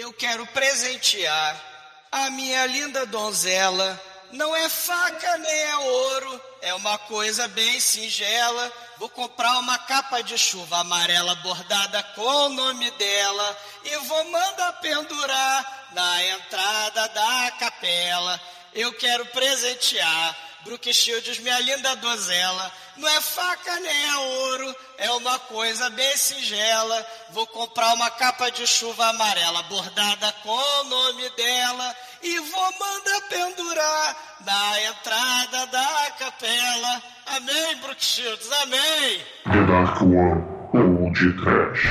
Eu quero presentear a minha linda donzela. Não é faca nem é ouro, é uma coisa bem singela. Vou comprar uma capa de chuva amarela bordada com o nome dela e vou mandar pendurar na entrada da capela. Eu quero presentear Brooke Shields, minha linda donzela. Não é faca nem é ouro, é uma coisa bem singela. Vou comprar uma capa de chuva amarela bordada com o nome dela e vou mandar pendurar na entrada da capela. Amém, Brooke Shields, amém. The Dark One ou de Trash.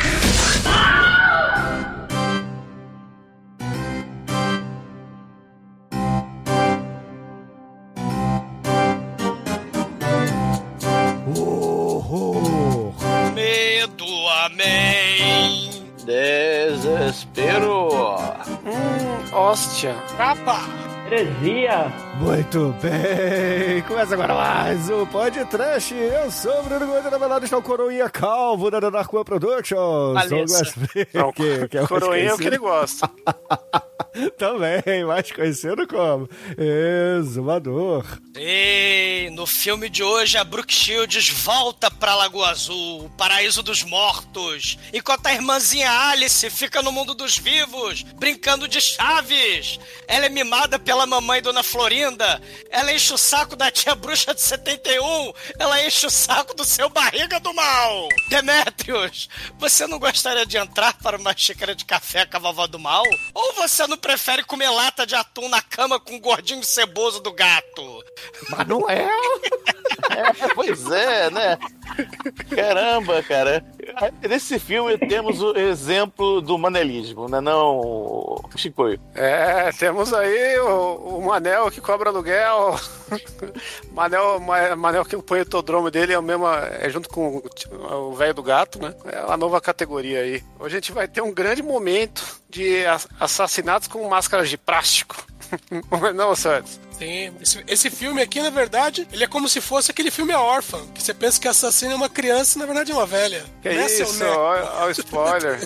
Medo, amém. Desespero. Hóstia. Capa. Heresia. Muito bem, começa agora mais um Podcast. Eu sou o Bruno Gomes, na verdade está o Coroinha Calvo da Dark One Productions. Não, Coroinha é o que ele gosta. Também, mais conhecido como Exumador. E no filme de hoje, a Brooke Shields volta pra Lagoa Azul, o paraíso dos mortos, enquanto a irmãzinha Alice fica no mundo dos vivos, brincando de chaves. Ela é mimada pela mamãe Dona Florinda, ela enche o saco da tia bruxa de 71, ela enche o saco do seu barriga do mal. Demétrios, você não gostaria de entrar para uma xícara de café com a vovó do mal? Ou você não prefere comer lata de atum na cama com o gordinho ceboso do gato? Manuel! Pois é, né? Caramba, cara. Nesse filme temos o exemplo do manelismo, né, não, Chicoio? Temos aí o Manel que cobra aluguel. Manel que o poetodromo dele é o mesmo, é junto com o velho do gato, né? É uma nova categoria aí. Hoje a gente vai ter um grande momento de assassinatos com máscaras de plástico. Não, Santos? Sim, esse filme aqui, na verdade, ele é como se fosse aquele filme A Órfã, que você pensa que assassino é uma criança e na verdade é uma velha. Que isso, olha o spoiler.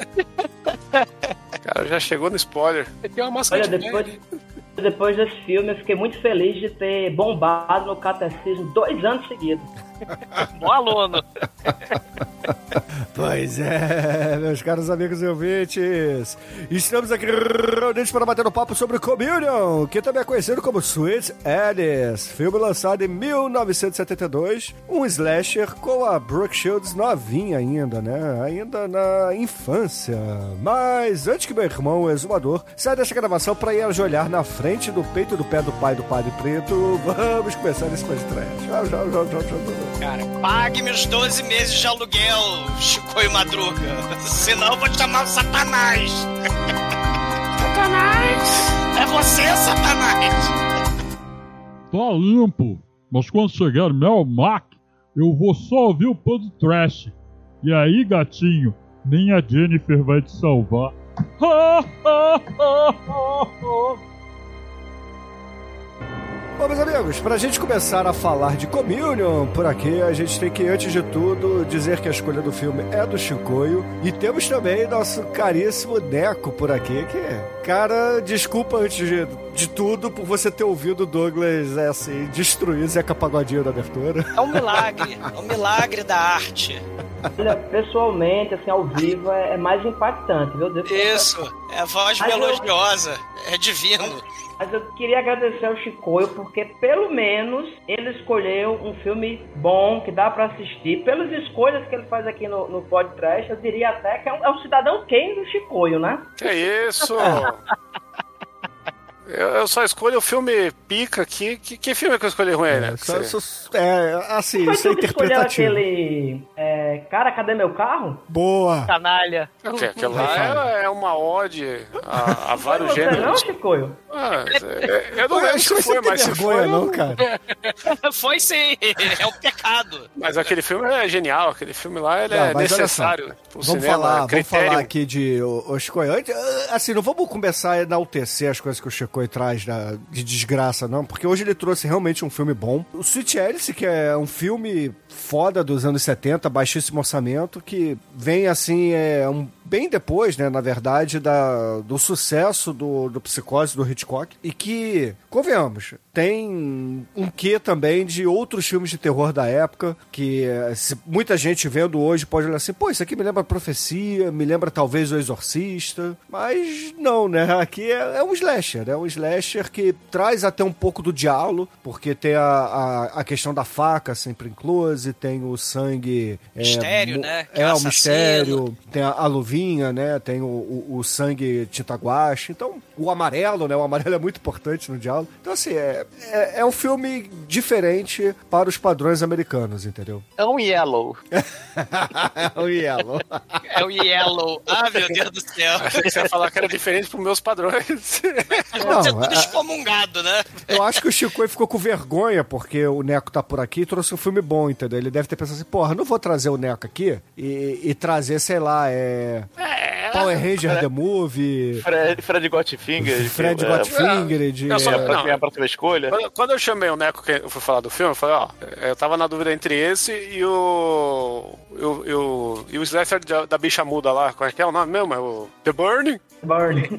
Cara, já chegou no spoiler. Tem uma máscara de depois desse filme, eu fiquei muito feliz de ter bombado no catecismo 2 anos seguidos. Bom aluno. Pois é, meus caros amigos e ouvintes, estamos aqui reunidos para bater um papo sobre Communion, que também é conhecido como Sweet Alice, filme lançado em 1972, um slasher com a Brooke Shields novinha ainda, né? Ainda na infância. Mas antes que meu irmão, o Exumador, saia dessa gravação para ir ajoelhar na frente do peito do pé do pai do Padre Preto, vamos começar esse podcast. Cara, pague-me os 12 meses de aluguel, Chico e Madruga. Senão eu vou te chamar o Satanás. Satanás! É você, Satanás! Tá limpo, mas quando chegar no meu Mac, eu vou só ouvir o Pod Trash. E aí, gatinho, nem a Jennifer vai te salvar. Bom, meus amigos, pra gente começar a falar de Communion por aqui, a gente tem que, antes de tudo, dizer que a escolha do filme é do Chicoio. E temos também nosso caríssimo Neco por aqui, que, cara, desculpa antes de tudo por você ter ouvido o Douglas, assim, destruir Zeca Pagodinho da abertura. É um milagre da arte. Olha, pessoalmente, assim, ao vivo, é mais impactante, viu? Isso, é a voz melodiosa, é divino. Mas eu queria agradecer ao Chicoio, porque pelo menos ele escolheu um filme bom, que dá pra assistir. Pelas escolhas que ele faz aqui no podcast, eu diria até que é um Cidadão Kane do Chicoio, né? Que isso? Eu só escolho o filme pica aqui. Que filme que eu escolhi ruim, né? Assim, isso é interpretativo. Aquele... Cara, cadê meu carro? Boa! Canalha. Aquilo lá é uma ode a vários gêneros. Não, Chicoio? Eu não lembro se foi, mas se foi... não, cara. Foi sim, é um pecado. Mas aquele filme é genial, aquele filme lá ele é necessário pro cinema. Vamos falar aqui de Chicoio. Assim, não vamos começar a enaltecer as coisas que o Chicoio Chico traz de desgraça, não, porque hoje ele trouxe realmente um filme bom. O Sweet Alice, que é um filme foda dos anos 70, baixíssimo orçamento, que vem assim, bem depois, né, na verdade, do sucesso do Psicose, do Hitchcock, e que, convenhamos, tem um quê também de outros filmes de terror da época, que muita gente vendo hoje pode olhar assim, pô, isso aqui me lembra Profecia, me lembra talvez O Exorcista, mas não, né, aqui é um slasher, é um slasher que traz até um pouco do diálogo, porque tem a questão da faca sempre em close, tem o sangue... Mistério, né? O mistério, tem a luvinha, né, tem o sangue tinta guache, então o amarelo, né, o amarelo é muito importante no diálogo, então assim, é um filme diferente para os padrões americanos, entendeu? É um Yellow. É um Yellow. É o Yellow. Ah, meu Deus do céu. Achei que você ia falar que era diferente pros meus padrões. Você é tudo excomungado, né? Eu acho que o Chico ficou com vergonha porque o Neco tá por aqui e trouxe um filme bom, entendeu? Ele deve ter pensado assim, porra, não vou trazer o Neco aqui e trazer, sei lá, Power Ranger The Movie... Fred Got Fingered. Fred Got Fingered. Pra próxima escolha. Quando eu chamei o Neco, que eu fui falar do filme, eu falei, eu tava na dúvida entre esse e o slasher da bicha muda lá, qual é que é o nome mesmo? É o The Burning? Burning.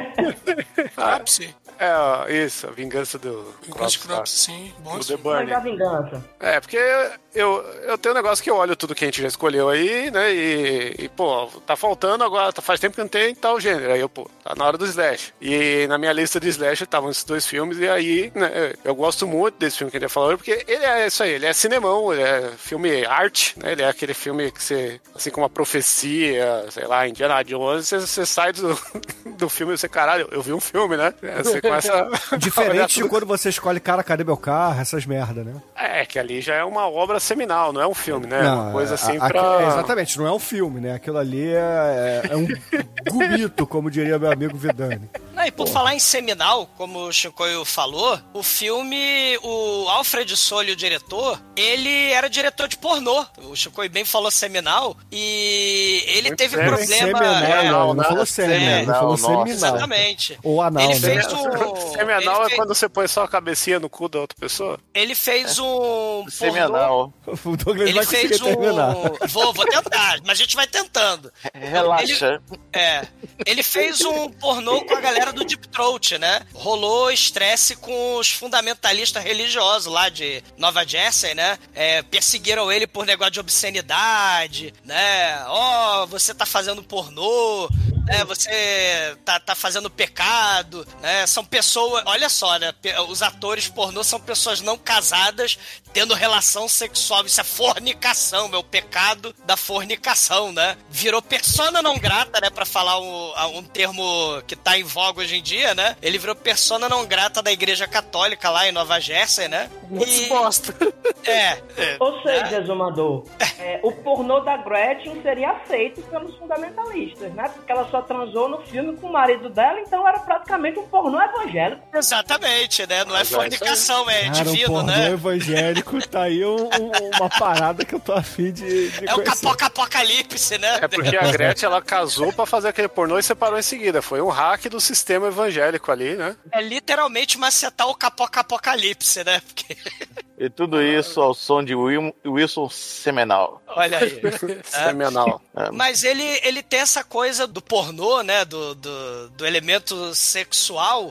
Cropsy. Isso, a vingança do Cropsy, sim. Bom, o sim. The Burning. Mas a vingança. Porque eu tenho um negócio que eu olho tudo que a gente já escolheu aí, né, e pô, tá faltando agora, faz tempo que não tem tal gênero, aí tá na hora do slash. E na minha lista de slash estavam esses dois filmes, e aí, né, eu gosto muito desse filme que a gente ia falar hoje, porque ele é isso aí, ele é cinemão, ele é filme arte, né, ele é aquele filme que você, assim como a Profecia, sei lá, Indiana Jones, você sai do filme e você, caralho, eu vi um filme, né, você começa diferente de quando você escolhe Cara, Cadê Meu Carro, essas merda, né? Que ali já é uma obra seminal, não é um filme, né? Não, uma coisa assim pra... Exatamente, não é um filme, né? Aquilo ali é um gubito, como diria meu amigo Vidani. E por falar em seminal, como o Chicoio falou, o filme, o Alfred Solly, o diretor, ele era diretor de pornô. O Chicoio bem falou seminal e ele muito teve sério. problema... Não falou seminal, ele falou seminal. Exatamente. Ou anal, ele né? fez Seminal é quando você põe só a cabecinha no cu da outra pessoa? Ele fez um Seminal. O Douglas ele vai fez conseguir terminar. Vou tentar, mas a gente vai tentando. Relaxa. Ele fez um pornô com a galera do Deep Throat, né? Rolou estresse com os fundamentalistas religiosos lá de Nova Jersey, né? Perseguiram ele por negócio de obscenidade, né? Você tá fazendo pornô, né? Você tá fazendo pecado, né? São pessoas, olha só, né? Os atores pornô são pessoas não casadas tendo relação sexual. Isso é fornicação, é o pecado da fornicação, né? Virou persona não grata, né? Pra falar um termo que tá em voga hoje em dia, né? Ele virou persona não grata da Igreja Católica lá em Nova Jersey, né? Bosta. Ou seja, Exumador, o pornô da Gretchen seria aceito pelos fundamentalistas, né? Porque ela só transou no filme com o marido dela, então era praticamente um pornô evangélico. Exatamente, né? Não é fornicação, é Cara, divino, um pornô né? evangélico tá aí uma parada que eu tô afim de É o conhecer. Apocalipse, né? É porque a Gretchen, ela casou pra fazer aquele pornô e separou em seguida. Foi um hack do sistema evangélico ali, né? É literalmente macetar o Apocalipse, né? Porque... E tudo isso ao som de Wilson Seminal. Olha aí. Seminal. Mas ele tem essa coisa do pornô, né? Do elemento sexual.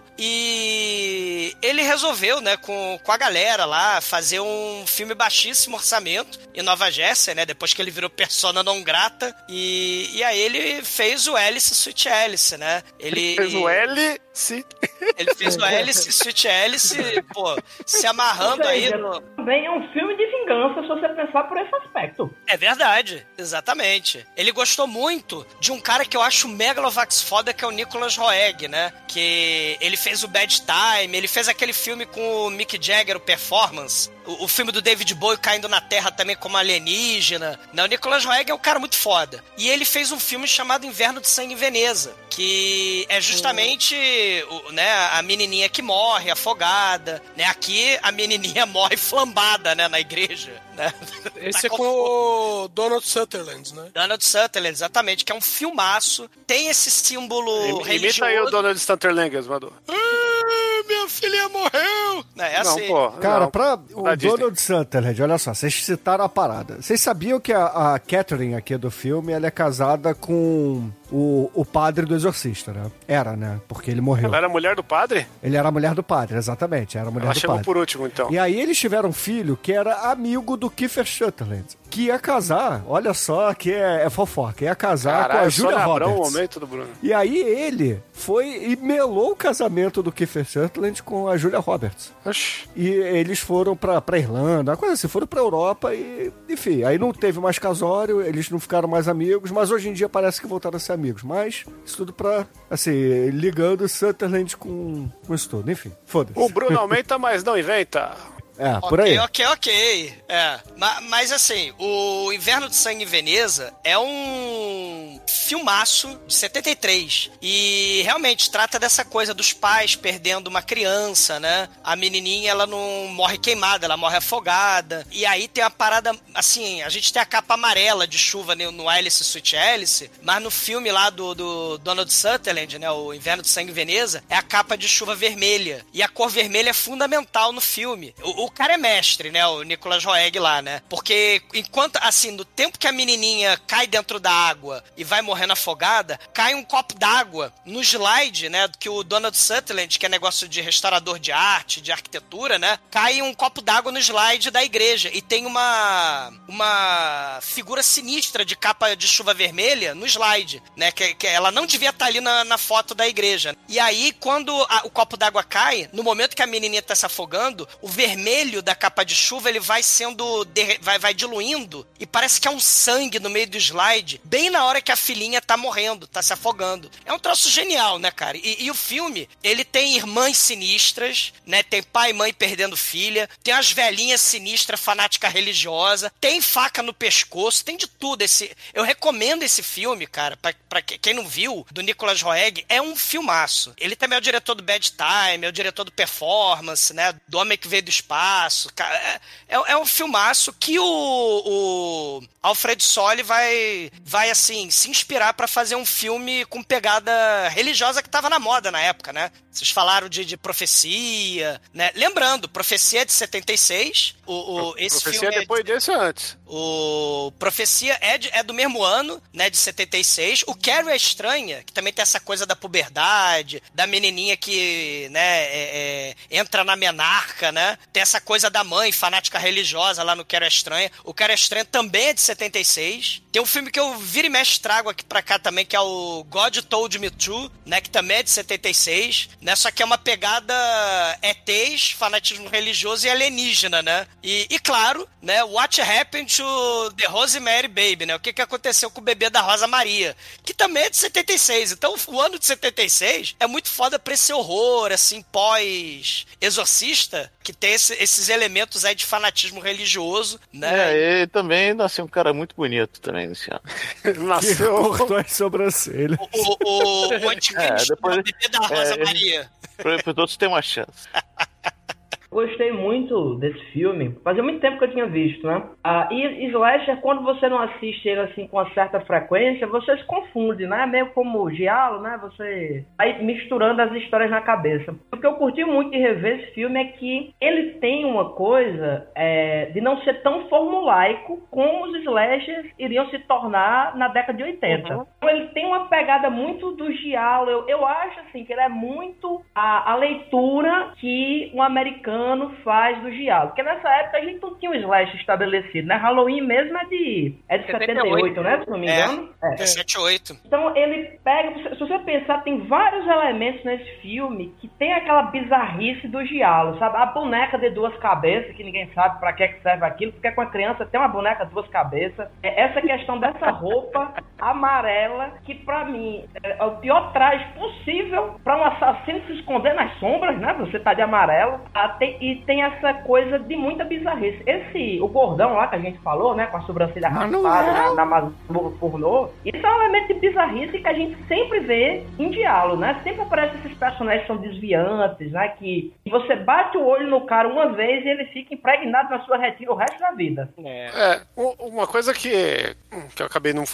E ele resolveu, né? Com a galera lá, fazer um filme baixíssimo orçamento em Nova Jersey, né? Depois que ele virou persona não grata. E aí ele fez o Alice Sweet Alice, né? Ele fez o Alice. Ele fez o Alice Sweet Alice, pô, se amarrando aí no... Também é um filme de vingança, se você pensar por esse aspecto. É verdade, exatamente. Ele gostou muito de um cara que eu acho megalovax foda, que é o Nicolas Roeg, né? Que ele fez o Bad Time, ele fez aquele filme com o Mick Jagger, o Performance. O filme do David Bowie caindo na Terra também como alienígena. Né? O Nicolas Roeg é um cara muito foda. E ele fez um filme chamado Inverno de Sangue em Veneza, que é justamente né, a menininha que morre afogada. Né? Aqui a menininha morre flambada, né, na igreja. Né? Esse é com o Donald Sutherland, né? Donald Sutherland, exatamente, que é um filmaço. Tem esse símbolo religioso. Imita aí o Donald Sutherland, Exumador. minha filha morreu. Não, é assim. Pô, Cara, não, pra da o Disney. Donald Sutherland, olha só, vocês citaram a parada. Vocês sabiam que a Catherine aqui do filme, ela é casada com o padre do Exorcista, né? Era, né? Porque ele morreu. Ela era mulher do padre? Ele era a mulher do padre, exatamente. Era a mulher Ela do chegou padre. por último, então. E aí eles tiveram um filho que era amigo do Kiefer Sutherland, que ia casar, olha só, que é fofoca, ia casar com a Julia Roberts. o momento do Bruno. E aí ele foi e melou o casamento do Kiefer Sutherland com a Julia Roberts. Oxi. E eles foram pra Irlanda, uma coisa assim, foram pra Europa e, enfim, aí não teve mais casório, eles não ficaram mais amigos, mas hoje em dia parece que voltaram a ser amigos. Mas isso tudo pra, assim, ligando Sutherland com isso tudo, enfim, foda-se. O Bruno aumenta, mas não inventa. É, por aí. Ok. É. Mas assim, o Inverno de Sangue em Veneza é um filmaço de 73. E realmente trata dessa coisa dos pais perdendo uma criança, né? A menininha, ela não morre queimada, ela morre afogada. E aí tem uma parada, assim, a gente tem a capa amarela de chuva no Alice Sweet Alice, mas no filme lá do Donald Sutherland, né? O Inverno de Sangue em Veneza, é a capa de chuva vermelha. E a cor vermelha é fundamental no filme. O cara é mestre, né? O Nicolas Roeg lá, né? Porque enquanto, assim, no tempo que a menininha cai dentro da água e vai morrendo afogada, cai um copo d'água no slide, né? Que o Donald Sutherland, que é negócio de restaurador de arte, de arquitetura, né? Cai um copo d'água no slide da igreja e tem uma figura sinistra de capa de chuva vermelha no slide, né? Que ela não devia estar ali na foto da igreja. E aí, quando o copo d'água cai, no momento que a menininha tá se afogando, o vermelho da capa de chuva, ele vai sendo vai diluindo e parece que é um sangue no meio do slide, bem na hora que a filhinha tá morrendo, tá se afogando. É um troço genial, né, cara? E o filme, ele tem irmãs sinistras, né? Tem pai e mãe perdendo filha, tem as velhinhas sinistras, fanática religiosa, tem faca no pescoço, tem de tudo. Eu recomendo esse filme, cara, pra quem não viu, do Nicolas Roeg, é um filmaço. Ele também é o diretor do Bad Time, é o diretor do Performance, né? Do Homem que Veio do Espaço. É um filmaço que o Alfred Soli vai assim, se inspirar pra fazer um filme com pegada religiosa que tava na moda na época, né? Vocês falaram de Profecia, né? Lembrando, Profecia é de 76. Esse Profecia filme depois desse ou antes? O Profecia é do mesmo ano, né? De 76. O Carrie é Estranha, que também tem essa coisa da puberdade, da menininha que, né, entra na menarca, né? Tem essa coisa da mãe, fanática religiosa lá no Carrie é Estranha. O Carrie é Estranha também é de 76. Tem um filme que eu vira e mexe trago aqui pra cá também, que é o God Told Me To, né? Que também é de 76, né? Só que é uma pegada ETs, fanatismo religioso e alienígena, né? E claro, né? What Happened to the Rosemary Baby, né? O que aconteceu com o bebê da Rosa Maria, que também é de 76. Então, o ano de 76 é muito foda pra esse horror, assim, pós-exorcista, que tem esses elementos aí de fanatismo religioso, né? E também nasceu um cara muito bonito também nesse ano. Nasceu. Cortou as sobrancelhas. O anticristo, depois- o bebê da Rosa Maria. Para todos ter uma chance. Gostei muito desse filme. Fazia muito tempo que eu tinha visto, né? E slasher, quando você não assiste ele assim com uma certa frequência, você se confunde, né? Meio como giallo, né? Você vai misturando as histórias na cabeça. O que eu curti muito de rever esse filme é que ele tem uma coisa de não ser tão formulaico como os slashers iriam se tornar na década de 80. Então ele tem uma pegada muito do giallo. Eu acho assim que ele é muito a leitura que um americano faz do giallo. Porque nessa época a gente não tinha um slash estabelecido, né? Halloween mesmo é de 78, né? Se não me engano. É 78. Então ele pega, se você pensar, tem vários elementos nesse filme que tem aquela bizarrice do giallo, sabe? A boneca de duas cabeças, que ninguém sabe pra que serve aquilo, porque com a criança tem uma boneca de duas cabeças. Essa questão dessa roupa amarela, que pra mim é o pior traje possível pra um assassino se esconder nas sombras, né? Você tá de amarelo. E tem essa coisa de muita bizarrice. O gordão lá que a gente falou, né? Com a sobrancelha raspada na masmorra pornô. Isso é um elemento de bizarrice que a gente sempre vê em diálogo, né? Sempre aparecem esses personagens que são desviantes, né? Que você bate o olho no cara uma vez e ele fica impregnado na sua retina o resto da vida. Uma coisa que eu acabei não falando ainda,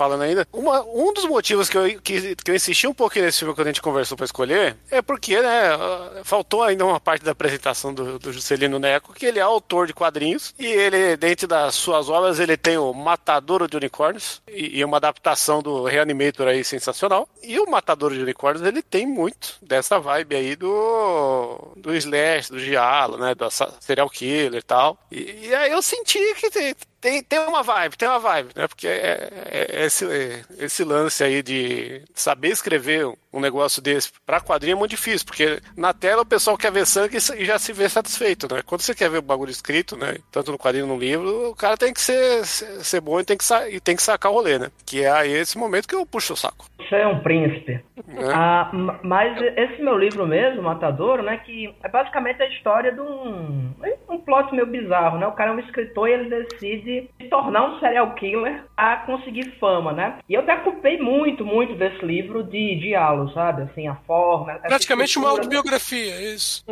Um dos motivos que eu insisti um pouquinho nesse filme quando a gente conversou pra escolher é porque, né, faltou ainda uma parte da apresentação do Juscelino Neco, que ele é autor de quadrinhos e ele, dentro das suas obras, ele tem o Matadouro de Unicórnios e uma adaptação do Reanimator aí sensacional. E o Matadouro de Unicórnios, ele tem muito dessa vibe aí do slash, do giallo, né, do serial killer e tal. E aí eu senti que tem uma vibe, né? Porque esse lance aí de saber escrever um negócio desse pra quadrinho é muito difícil, porque na tela o pessoal quer ver sangue e já se vê satisfeito, né? Quando você quer ver o bagulho escrito, né? Tanto no quadrinho como no livro, o cara tem que ser bom e tem que sacar o rolê, né? Que é aí esse momento que eu puxo o saco. Você é um príncipe. Mas esse meu livro mesmo, Matador, né? Que é basicamente a história de um plot meio bizarro, né? O cara é um escritor e ele decide se tornar um serial killer a conseguir fama, né? E eu decupei muito desse livro de diálogo, sabe? Assim, a forma... Praticamente uma autobiografia, é isso.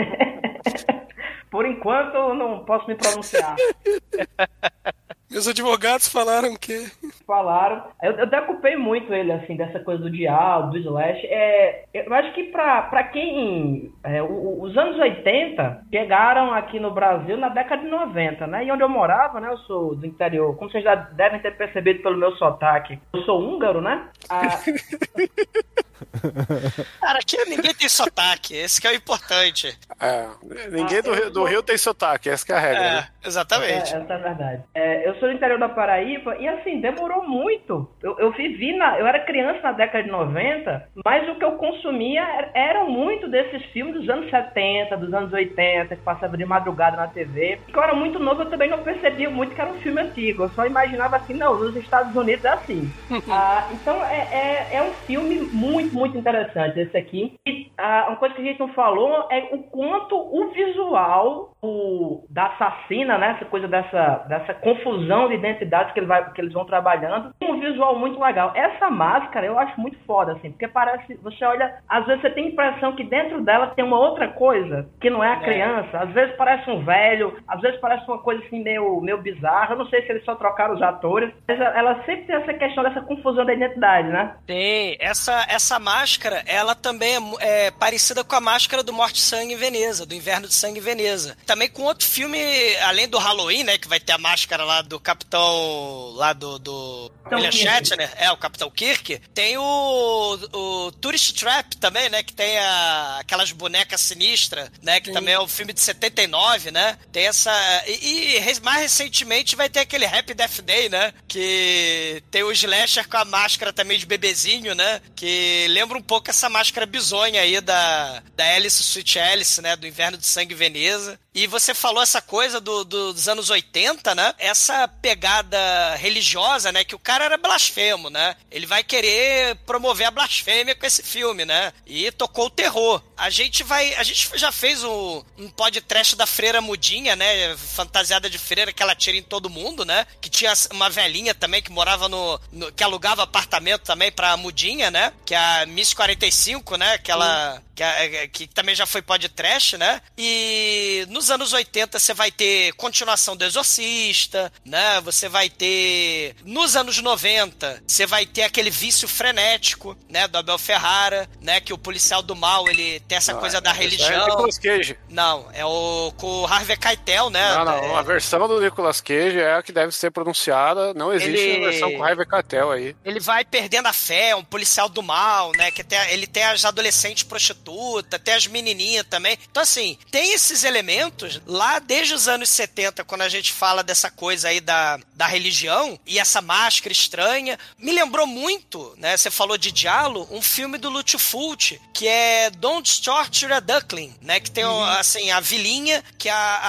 Por enquanto, eu não posso me pronunciar. Meus advogados falaram que... Falaram. Eu decupei muito ele, assim, dessa coisa do diálogo, do slash. Eu acho que pra quem... os anos 80 chegaram aqui no Brasil na década de 90, né? E onde eu morava, né? Eu sou do interior. Como vocês já devem ter percebido pelo meu sotaque, eu sou húngaro, né? Cara, aqui ninguém tem sotaque, esse que é o importante. Ninguém do Rio tem sotaque, essa que é a regra, né? Exatamente. Essa é a verdade. Eu sou do interior da Paraíba e, assim, demorou muito. Eu eu era criança na década de 90, mas o que eu consumia eram muito desses filmes dos anos 70, dos anos 80, que passavam de madrugada na TV. Porque eu era muito novo, eu também não percebia muito que era um filme antigo. Eu só imaginava assim, não, nos Estados Unidos é assim. Então, é um filme muito interessante esse aqui. E uma coisa que a gente não falou é o quanto o visual da assassina, né? Essa coisa dessa confusão de identidades que eles vão trabalhando, tem um visual muito legal. Essa máscara eu acho muito foda, assim, porque parece, você olha, às vezes você tem a impressão que dentro dela tem uma outra coisa, que não é a criança, às vezes parece um velho, às vezes parece uma coisa assim meio bizarra, eu não sei se eles só trocaram os atores, mas ela sempre tem essa questão dessa confusão da identidade, né? Tem, essa máscara, ela também é parecida com a máscara do Morte e Sangue em Veneza, do Inverno de Sangue em Veneza. Também com outro filme, além do Halloween, né, que vai ter a máscara lá do capitão, lá do William Shatner, o Capitão Kirk, tem o Tourist Trap também, né, que tem aquelas bonecas sinistras, né, que também é um filme de 79, né, tem essa, e mais recentemente vai ter aquele Happy Death Day, né, que tem o slasher com a máscara também de bebezinho, né, que lembra um pouco essa máscara bizonha aí da Alice Sweet Alice, né, do Inverno de Sangue em Veneza. E você falou essa coisa dos anos 80, né? Essa pegada religiosa, né? Que o cara era blasfemo, né? Ele vai querer promover a blasfêmia com esse filme, né? E tocou o terror. A gente já fez um podcast da Freira Mudinha, né? Fantasiada de freira, que ela tira em todo mundo, né? Que tinha uma velhinha também que morava que alugava apartamento também pra Mudinha, né? Que é a Miss 45, né? Que também já foi podcast, né? E nos anos 80 você vai ter continuação do Exorcista, né? Você vai ter... Nos anos 90, você vai ter aquele Vício Frenético, né? Do Abel Ferrara, né? Que o policial do mal, ele tem essa coisa da religião. É Nicolas Cage. Não, é com o Harvey Keitel, né? Não, a versão do Nicolas Cage é a que deve ser pronunciada. Não existe a versão com o Harvey Keitel aí. Ele vai perdendo a fé, é um policial do mal, né? Que ele tem as adolescentes prostitutas, tem as menininhas também. Então, assim, tem esses elementos lá desde os anos 70, quando a gente fala dessa coisa aí da religião e essa máscara estranha. Me lembrou muito, né? Você falou de Giallo, um filme do Lúcio Fulci, que é Don't Torture a Duckling, né? Que tem, assim, a vilinha que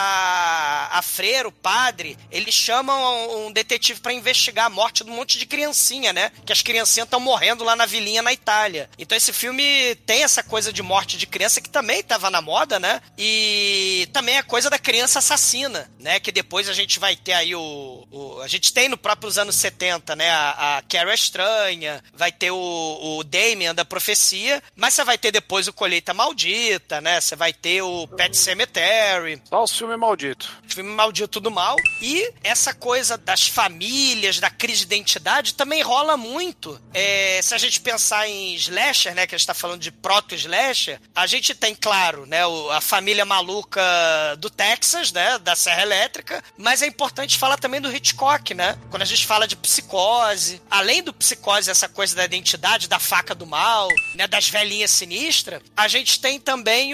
a freira, o padre, eles chamam um detetive pra investigar a morte de um monte de criancinha, né? Que as criancinhas estão morrendo lá na vilinha na Itália. Então esse filme tem essa coisa de morte de criança que também tava na moda, né? E E também a coisa da criança assassina, né? Que depois a gente vai ter aí a gente tem no próprios anos 70, né? A Carrie Estranha, vai ter o Damien da Profecia, mas você vai ter depois o Colheita Maldita, né? Você vai ter o Pet Sematary. Só os filmes malditos. Filme maldito do mal. E essa coisa das famílias, da crise de identidade, também rola muito. Se a gente pensar em slasher, né? Que a gente tá falando de proto-slasher, a gente tem, claro, né? A família maluca do Texas, né? Da Serra Elétrica, mas é importante falar também do Hitchcock, né? Quando a gente fala de Psicose, além do Psicose, essa coisa da identidade, da faca do mal, né? Das velhinhas sinistras, a gente tem também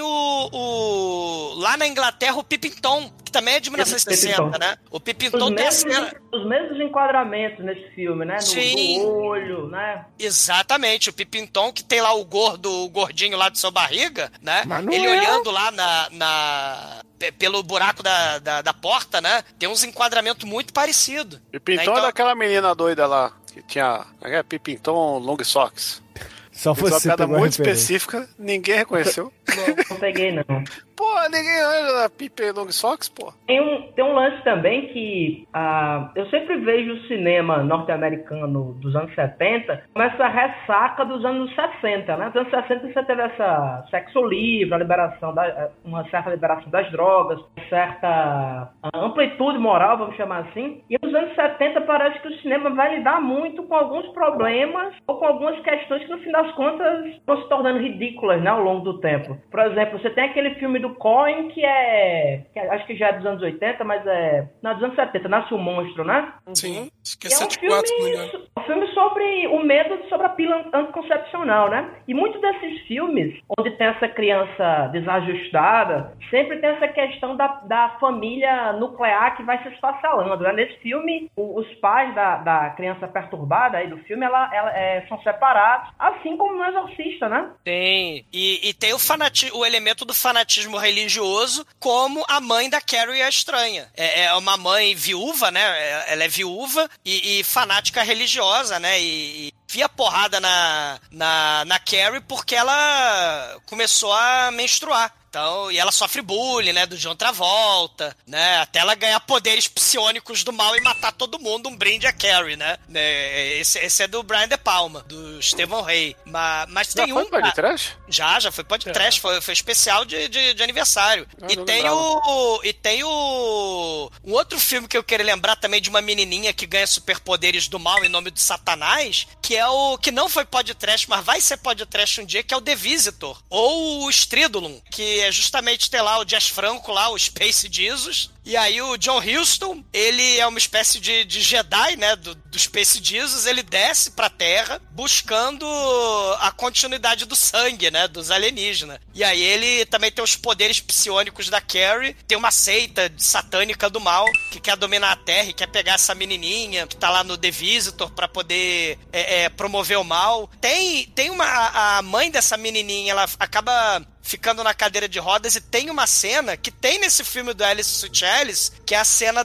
lá na Inglaterra o Peeping Tom, que também é de 1960, né? O Peeping Tom tem a cena... Os mesmos enquadramentos nesse filme, né? No olho, né? Exatamente. O Peeping Tom, que tem lá o gordinho lá de sua barriga, né? Ele olhando lá pelo buraco da porta, né? Tem uns enquadramentos muito parecidos. Peeping Tom é daquela menina doida lá, que tinha Peeping Tom Long Socks. Só foi uma piada muito específica, ninguém reconheceu. Não peguei, não. Pô, ninguém olha a Pipe Long Socks, pô. Tem um lance também que eu sempre vejo o cinema norte-americano dos anos 70 como essa ressaca dos anos 60, né? Nos anos 60 você teve essa sexo livre, uma certa liberação das drogas, uma certa amplitude moral, vamos chamar assim. E nos anos 70 parece que o cinema vai lidar muito com alguns problemas ou com algumas questões que no fim das contas vão se tornando ridículas, né, ao longo do tempo. Por exemplo, você tem aquele filme do Coen que acho que já é dos anos 80, mas não, dos anos 70, Nasce um Monstro, né? Sim, acho que é 74, se não me engano. Um filme sobre o medo sobre a pílula anticoncepcional, né? E muitos desses filmes, onde tem essa criança desajustada, sempre tem essa questão da família nuclear que vai se esfacelando, né? Nesse filme, os pais da criança perturbada aí do filme, são separados, assim como no Exorcista, né? Tem. E tem o elemento do fanatismo religioso, como a mãe da Carrie a Estranha. É uma mãe viúva, né? Ela é viúva e fanática religiosa, né? E via porrada na Carrie porque ela começou a menstruar. Então, e ela sofre bullying, né, do John Travolta, né, até ela ganhar poderes psionicos do mal e matar todo mundo, um brinde a Carrie, né. Esse é do Brian De Palma, do Stephen Ray. Mas tem foi podcast? Já foi podcast, foi especial de aniversário. Tem um outro filme que eu queria lembrar também de uma menininha que ganha superpoderes do mal em nome do Satanás, que é o que não foi podcast, mas vai ser podcast um dia, que é o The Visitor, ou o Stridulum, que é justamente ter lá o Jess Franco lá, o Space Jesus. E aí o John Huston, ele é uma espécie de Jedi, né, do Space Jesus, ele desce pra Terra buscando a continuidade do sangue, né, dos alienígenas. E aí ele também tem os poderes psionicos da Carrie, tem uma seita satânica do mal que quer dominar a Terra e quer pegar essa menininha que tá lá no The Visitor pra poder promover o mal. A mãe dessa menininha, ela acaba ficando na cadeira de rodas, e tem uma cena que tem nesse filme do Alice Sweet Alice, que é a cena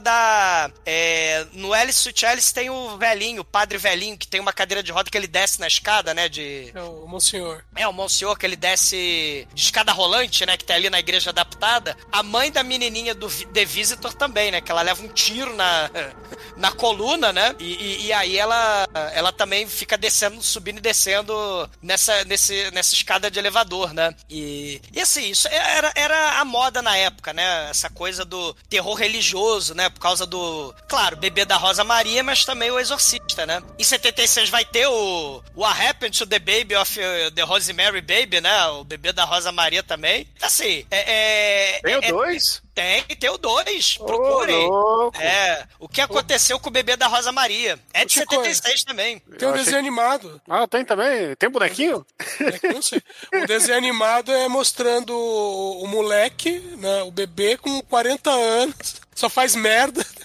no Alice Sweet Alice tem o velhinho, o padre velhinho, que tem uma cadeira de roda que ele desce na escada, né, É o Monsenhor. O Monsenhor, que ele desce de escada rolante, né, que tem ali na igreja adaptada. A mãe da menininha do The Visitor também, né, que ela leva um tiro na coluna, né, e aí ela também fica subindo e descendo nessa escada de elevador, né, e assim, isso era a moda na época, né? Essa coisa do terror religioso, né? Por causa do, claro, Bebê da Rosa Maria, mas também o Exorcista, né? Em 76 vai ter o What Happened to the Baby of the Rosemary Baby, né? O Bebê da Rosa Maria também. Assim, Tem o 2? Tem o 2, procurem. O que aconteceu com o Bebê da Rosa Maria. É de 76 também. Tem um desenho animado. Tem também? Tem bonequinho? Não sei. O desenho animado é mostrando o moleque, né, o bebê com 40 anos, só faz merda.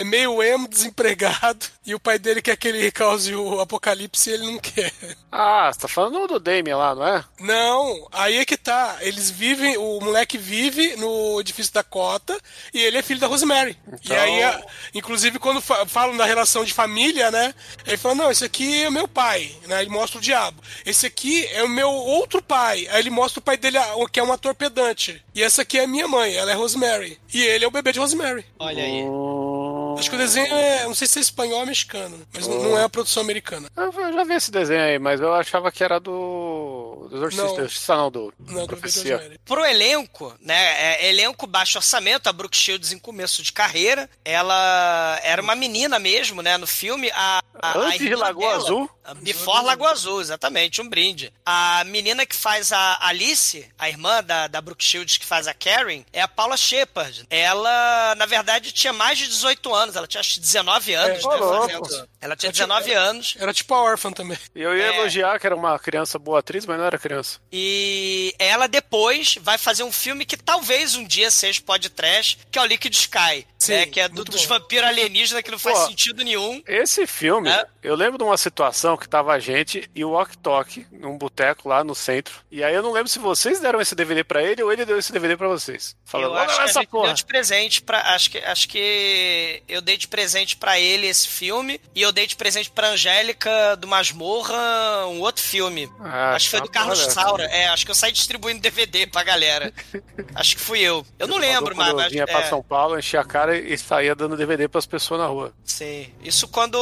é meio emo, desempregado, e o pai dele quer que ele cause o apocalipse e ele não quer. Ah, você tá falando do Damien lá, não é? Não, aí é que tá. Eles vivem, o moleque vive no edifício da Cota e ele é filho da Rosemary. Então... E aí, inclusive, quando falam da relação de família, né? Ele fala, não, esse aqui é meu pai, né? Ele mostra o diabo. Esse aqui é o meu outro pai. Aí ele mostra o pai dele, que é um ator pedante. E essa aqui é a minha mãe, ela é Rosemary. E ele é o bebê de Rosemary. Olha aí. Acho que o desenho é, não sei se é espanhol ou mexicano, mas não é a produção americana. Eu já vi esse desenho aí, mas eu achava que era do Exorcista, não, do Profecia. Pro elenco, né, elenco baixo orçamento, a Brooke Shields em começo de carreira, ela era uma menina mesmo, né, no filme. Antes de Lagoa Azul? Before Lagoa Azul, exatamente, um brinde. A menina que faz a Alice, a irmã da Brooke Shields, que faz a Karen, é a Paula Shepard. Ela, na verdade, tinha mais de 18 anos, ela tinha acho que 19 anos, né, fazendo. Ela tinha 19 anos. Era tipo a órfã também. E eu ia elogiar que era uma criança boa atriz, mas não era criança. E ela depois vai fazer um filme que talvez um dia seja podcast, que é o Liquid Sky. Sim, né, que é dos vampiros alienígenas, que não faz sentido nenhum. Esse filme, eu lembro de uma situação que tava a gente e o Ok Tok num boteco lá no centro. E aí eu não lembro se vocês deram esse DVD pra ele ou ele deu esse DVD pra vocês. Falando, eu acho que a gente deu de presente pra... Acho que eu dei de presente pra ele esse filme e eu dei de presente pra Angélica do Masmorra um outro filme. Acho que foi do Carlos Saura. Acho que eu saí distribuindo DVD pra galera. Acho que fui eu. Eu não lembro, mas... Eu vinha pra São Paulo, enchi a cara e saía dando DVD pras pessoas na rua. Sim. Isso quando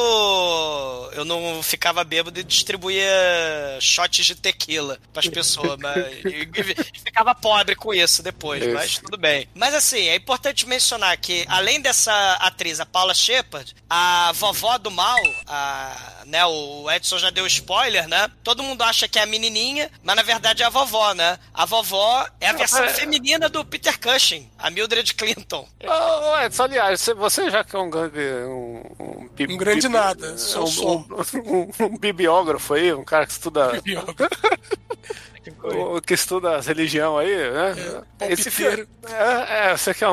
eu não ficava bêbado e distribuía shots de tequila pras pessoas. Mas e ficava pobre com isso depois, mas tudo bem. Mas assim, é importante mencionar que, além dessa atriz, a Paula Shepard, a vovó do mal, né, o Edson já deu spoiler, né? Todo mundo acha que é a menininha, mas na verdade é a vovó, né? A vovó é a versão feminina do Peter Cushing, a Mildred Clinton. Edson, aliás, você já que é um grande nada. Um bibliógrafo aí, um cara que estuda... que estuda as religião aí, né? Esse filme... você que é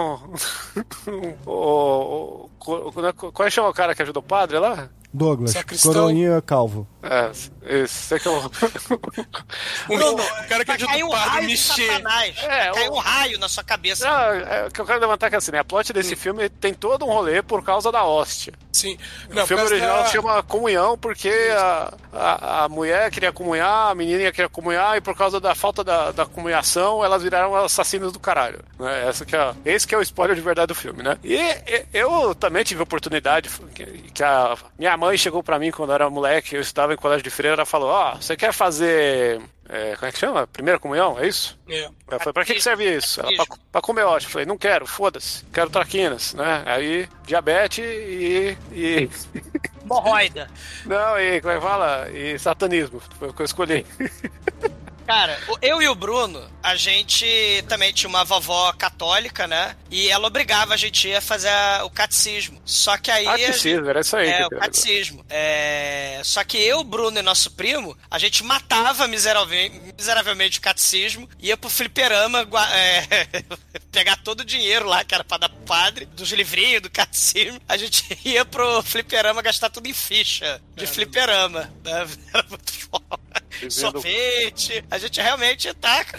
qual chama o cara que ajudou o padre lá? Douglas, Coroinha Calvo. Esse que é o cara que ajuda o padre a mexer. Caiu um raio na sua cabeça. O que eu quero levantar é que assim, né? A plot desse filme tem todo um rolê por causa da hóstia. Sim. O filme original se chama Comunhão porque a mulher queria comunhar, a menina queria comunhar e por causa da falta da comunhação elas viraram assassinos do caralho. Né? Esse que é o spoiler de verdade do filme, né? E eu também tive a oportunidade que a minha mãe chegou pra mim quando eu era moleque, eu estudava em colégio de freira, ela falou, você quer fazer... como é que chama? Primeira comunhão, é isso? Eu falei, pra que serve isso? Ela, pra comer hóstia. Eu falei, não quero, foda-se, quero traquinas, né? Aí, diabetes e... Hemorroida. Não, e como é que fala? E satanismo, foi o que eu escolhi. Cara, eu e o Bruno, a gente também tinha uma vovó católica, né? E ela obrigava a gente a fazer o catecismo. Só que aí... Catecismo, era isso aí. O catecismo. Só que eu, Bruno e nosso primo, a gente matava miseravelmente o catecismo, ia pro fliperama pegar todo o dinheiro lá, que era pra dar pro padre, dos livrinhos, do catecismo. A gente ia pro fliperama gastar tudo em ficha de fliperama. Né? Era muito foda. Sorvete, a gente realmente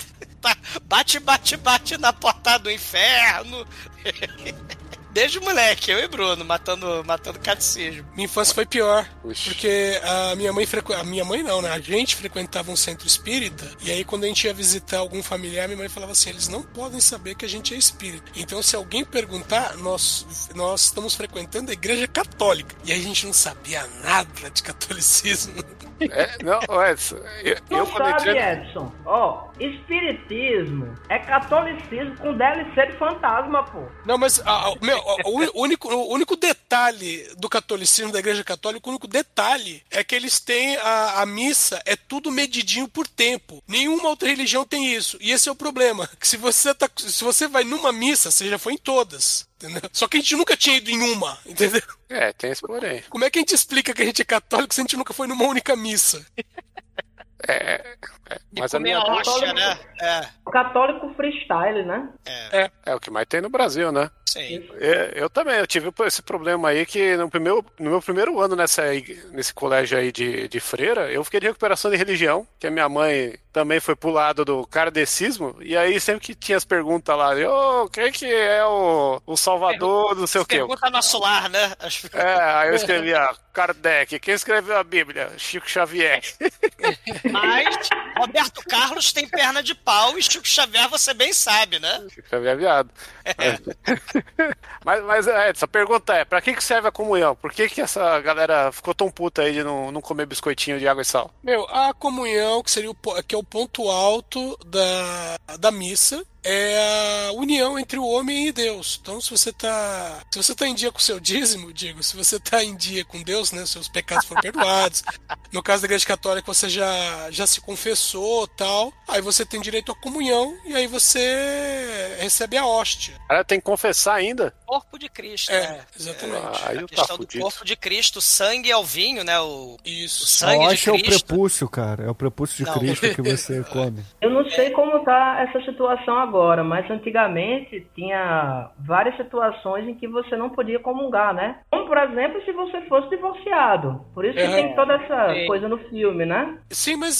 bate na porta do inferno. Desde moleque, eu e Bruno, matando catecismo. Minha infância foi pior, porque a minha mãe não, né? A gente frequentava um centro espírita, e aí quando a gente ia visitar algum familiar, minha mãe falava assim, eles não podem saber que a gente é espírita. Então se alguém perguntar, nós estamos frequentando a igreja católica. E aí a gente não sabia nada de catolicismo. Edson. Edson. Espiritismo é catolicismo com DLC de fantasma, pô. Não, mas o único detalhe do catolicismo, da igreja católica, o único detalhe é que eles têm a missa, é tudo medidinho por tempo. Nenhuma outra religião tem isso. E esse é o problema. Que se você vai numa missa, você já foi em todas. Entendeu? Só que a gente nunca tinha ido em uma, entendeu? Tem esse porém. Como é que a gente explica que a gente é católico se a gente nunca foi numa única missa? Mas a minha hóstia, né? O católico freestyle, né? é o que mais tem no Brasil, né? Sim. Eu também, eu tive esse problema aí que no meu primeiro ano nesse colégio aí de freira, eu fiquei de recuperação de religião, que a minha mãe também foi pro lado do kardecismo, e aí sempre que tinha as perguntas lá, quem que é o Salvador, não sei o quê. Pergunta nosso lar, né? Aí eu escrevia Kardec, quem escreveu a Bíblia? Chico Xavier. Mas Roberto Carlos tem perna de pau e Chico Xavier você bem sabe, né? Chico Xavier é viado. Mas essa pergunta pra que serve a comunhão? Por que essa galera ficou tão puta aí de não comer biscoitinho de água e sal? A comunhão, que é o ponto alto da missa, é a união entre o homem e Deus. Então, se você tá em dia com o seu dízimo, se você tá em dia com Deus, né, seus pecados foram perdoados. No caso da Igreja Católica, você já se confessou, tal. Aí você tem direito à comunhão e aí você recebe a hóstia. Ela tem que confessar ainda? Corpo de Cristo, né? Exatamente. Aí a questão do corpo de Cristo, o sangue é o vinho, né? Isso. O sangue de Cristo. É o prepúcio, cara. É o prepúcio de Cristo que você come. Eu não sei como tá essa situação agora, mas antigamente tinha várias situações em que você não podia comungar, né? Como, por exemplo, se você fosse divorciado. Por isso que tem toda essa coisa no filme, né? Sim, mas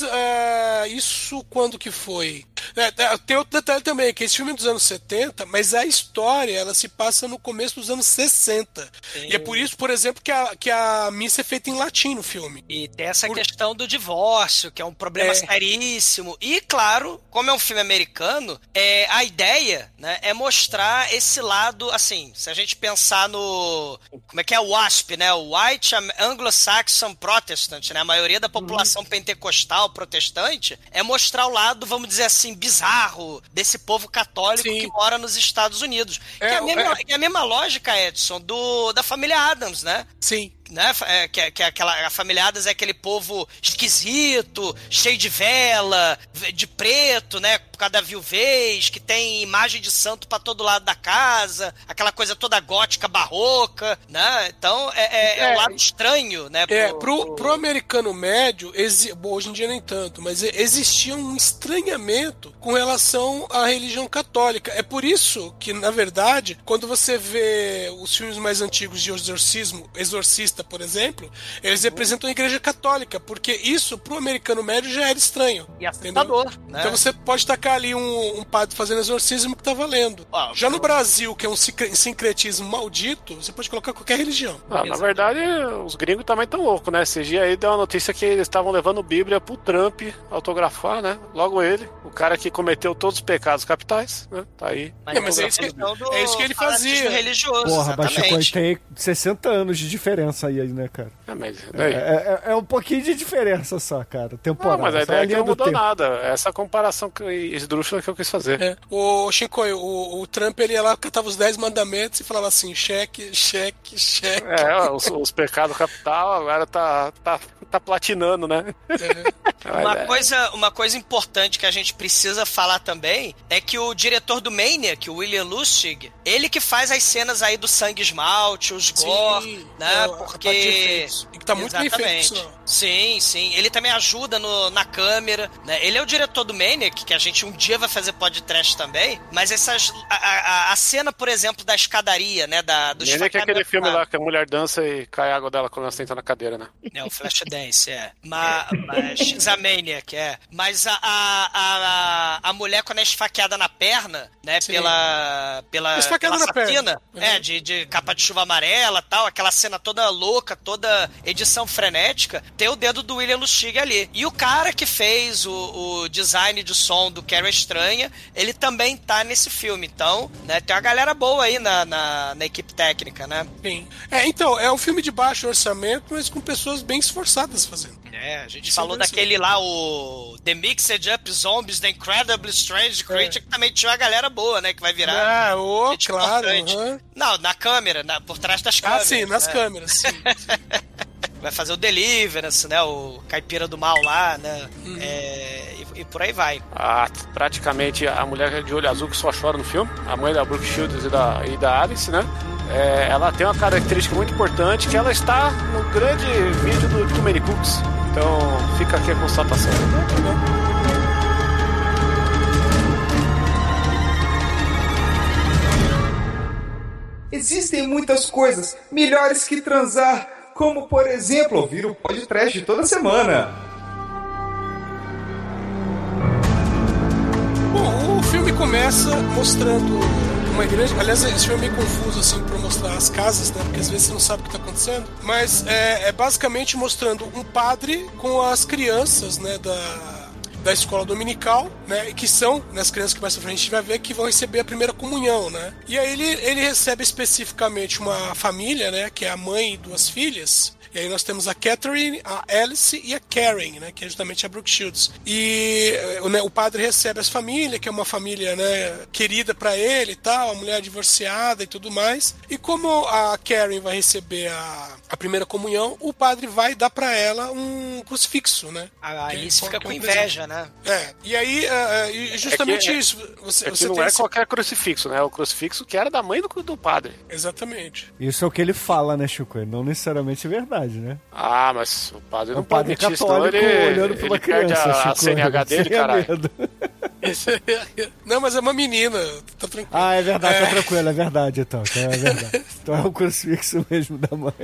isso quando que foi? Tem outro detalhe também, que esse filme é dos anos 70, mas a história, ela se passa no começo dos anos 60. Sim. E é por isso, por exemplo, que a missa é feita em latim no filme. E tem essa questão do divórcio, que é um problema seríssimo. E, claro, como é um filme americano, a ideia, né, é mostrar esse lado, assim, se a gente pensar no... Como é que é o WASP, né? O White Anglo-Saxon Protestant, né? A maioria da população pentecostal protestante é mostrar o lado, vamos dizer assim, bizarro desse povo católico que mora nos Estados Unidos. Que é a mesma lógica, Edson, da família Addams, né? Sim. Né? A família Addams é aquele povo esquisito, cheio de vela, de preto, né? Por causa da viuvez, que tem imagem de santo pra todo lado da casa, aquela coisa toda gótica, barroca, né? Então é um lado estranho, né? Pro americano médio, hoje em dia nem tanto, mas existia um estranhamento com relação à religião católica. É por isso que, na verdade, quando você vê os filmes mais antigos de Exorcista, por exemplo, eles representam a Igreja Católica, porque isso pro americano médio já era estranho. E assustador, né? Então você pode tacar ali um padre fazendo exorcismo que tá valendo. Já no Brasil, que é um sincretismo maldito, você pode colocar qualquer religião. Na verdade, os gringos também estão loucos, né? Esse dia aí deu uma notícia que eles estavam levando Bíblia pro Trump autografar, né? Logo ele, o cara que cometeu todos os pecados capitais, né? Tá aí. Mas é isso que ele fazia. Religioso, porra, mas tem 60 anos de diferença aí, né, cara? É um pouquinho de diferença só, cara. Temporal. Mas a ideia é que não mudou nada. Essa comparação esdrúxula que eu quis fazer. O Shinkoi, o Trump, ele ia lá, catava os 10 mandamentos e falava assim, cheque. Os pecados capital agora tá platinando, né? Uma coisa importante que a gente precisa falar também é que o diretor do Maniac, o William Lustig, ele que faz as cenas aí do sangue esmalte, os gore, né? Porque... E que tá muito bem feito. Sim. Ele também ajuda na câmera, né? Ele é o diretor do Maniac, que a gente um dia vai fazer podcast também, mas a cena, por exemplo, da escadaria, né? Do Maniac é aquele filme lá que a mulher dança e cai água dela quando ela senta na cadeira, né? O Flashdance, Mas a Maniac, Mas a mulher, quando é esfaqueada na perna, né? Pela assassina, de capa de chuva amarela e tal, aquela cena toda louca, toda edição frenética, tem o dedo do William Lustig ali. E o cara que fez o design de som do Carrie Estranha, ele também tá nesse filme. Então, né, tem uma galera boa aí na equipe técnica, né? Sim. Então, é um filme de baixo orçamento, mas com pessoas bem esforçadas fazendo. A gente falou daquele lá, o The Mixed Up Zombies, The Incredibly Strange Creature, que também tinha uma galera boa, né? Que vai virar. Claro. Não, na câmera, por trás das câmeras. Sim, nas câmeras, sim. Vai fazer o Deliverance, né? O Caipira do Mal lá, né? E por aí vai. Praticamente a mulher de olho azul que só chora no filme, a mãe da Brooke Shields e da Alice, né? Ela tem uma característica muito importante, que ela está no grande vídeo do Too Many Cooks. Então, fica aqui a constatação. Existem muitas coisas melhores que transar, como, por exemplo, ouvir o podcast toda semana. Bom, o filme começa mostrando uma igreja. Aliás, esse filme é meio confuso, assim, pra mostrar as casas, né? Porque às vezes você não sabe o que tá acontecendo. Mas é basicamente mostrando um padre com as crianças, né, da escola dominical, né, que são, né, as crianças que mais pra frente a gente vai ver que vão receber a primeira comunhão, né, e aí ele recebe especificamente uma família, né, que é a mãe e 2 filhas. E aí nós temos a Catherine, a Alice e a Karen, né, que é justamente a Brooke Shields. E né, o padre recebe essa família, que é uma família, né, querida pra ele e tal, a mulher divorciada e tudo mais. E como a Karen vai receber a primeira comunhão, o padre vai dar pra ela um crucifixo, né? A Alice fica com inveja, né? E aí, justamente isso. Você não é qualquer crucifixo, né? É o crucifixo que era da mãe do padre. Exatamente. Isso é o que ele fala, né, Chico? Não necessariamente é verdade, né? Ah, mas o padre não pode mentir, católico olhando pra uma criança, perde a CNH dele, caralho. Não, mas é uma menina, tá tranquilo. Ah, é verdade, tá tranquilo, é verdade então. É verdade. Então é o crucifixo mesmo da mãe.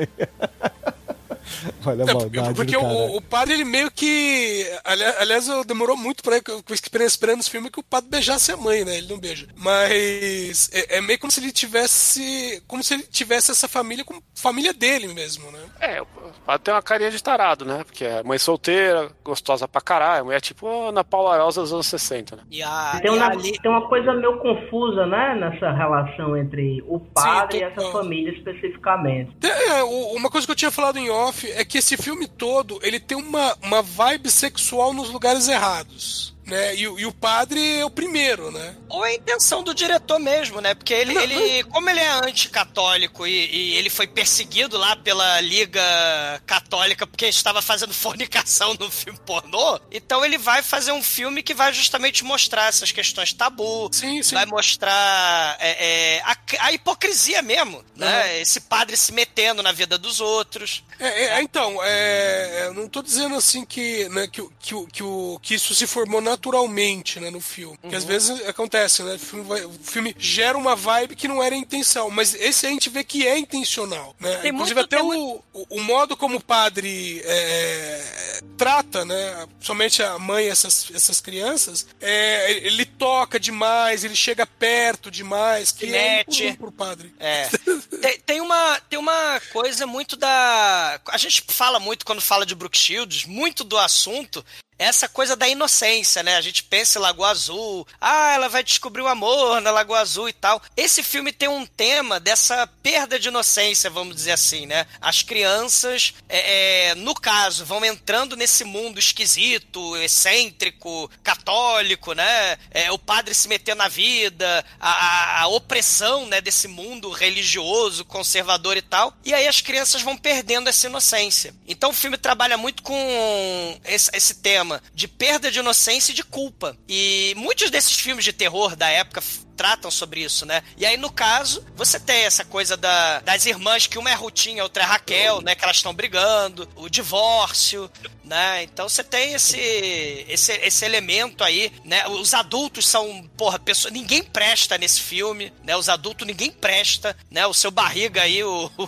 Olha a maldade. Porque o padre, ele meio que. Aliás, demorou muito pra eu esperando nesse filme que o padre beijasse a mãe, né? Ele não beija. Mas é meio como se ele tivesse. Como se ele tivesse essa família como família dele mesmo, né? O padre tem uma carinha de tarado, né? Porque é mãe solteira, gostosa pra caralho. É tipo a Ana Paula Rosa dos anos 60, né? Tem uma coisa meio confusa, né? Nessa relação entre o padre e essa família especificamente. Uma coisa que eu tinha falado em off é que esse filme todo, ele tem uma vibe sexual nos lugares errados. Né? E o padre é o primeiro, né? Ou é a intenção do diretor mesmo, né? Porque ele como ele é anticatólico e ele foi perseguido lá pela Liga Católica porque estava fazendo fornicação no filme pornô, então ele vai fazer um filme que vai justamente mostrar essas questões tabu, vai mostrar a hipocrisia mesmo, né? Esse padre se metendo na vida dos outros. Então, não tô dizendo assim que, né, que isso se formou naturalmente, né, no filme. Porque às vezes acontece, né? O filme gera uma vibe que não era a intenção, mas esse a gente vê que é intencional, né? Inclusive até o modo como o padre trata, né, somente a mãe e essas crianças, ele toca demais, ele chega perto demais, que mete pro padre. Tem uma coisa muito da... A gente fala muito quando fala de Brooke Shields, muito do assunto essa coisa da inocência, né? A gente pensa em Lagoa Azul, ela vai descobrir o amor na Lagoa Azul e tal. Esse filme tem um tema dessa perda de inocência, vamos dizer assim, né? As crianças, no caso, vão entrando nesse mundo esquisito, excêntrico, católico, né? O padre se metendo na vida, a opressão, né, desse mundo religioso, conservador e tal. E aí as crianças vão perdendo essa inocência. Então o filme trabalha muito com esse tema de perda de inocência e de culpa. E muitos desses filmes de terror da época tratam sobre isso, né? E aí, no caso, você tem essa coisa das irmãs, que uma é Rutinha, outra é Raquel, né? Que elas estão brigando, o divórcio, né? Então você tem esse elemento aí, né? Os adultos são, pessoas, ninguém presta nesse filme, né? Os adultos, ninguém presta, né? O seu barriga aí,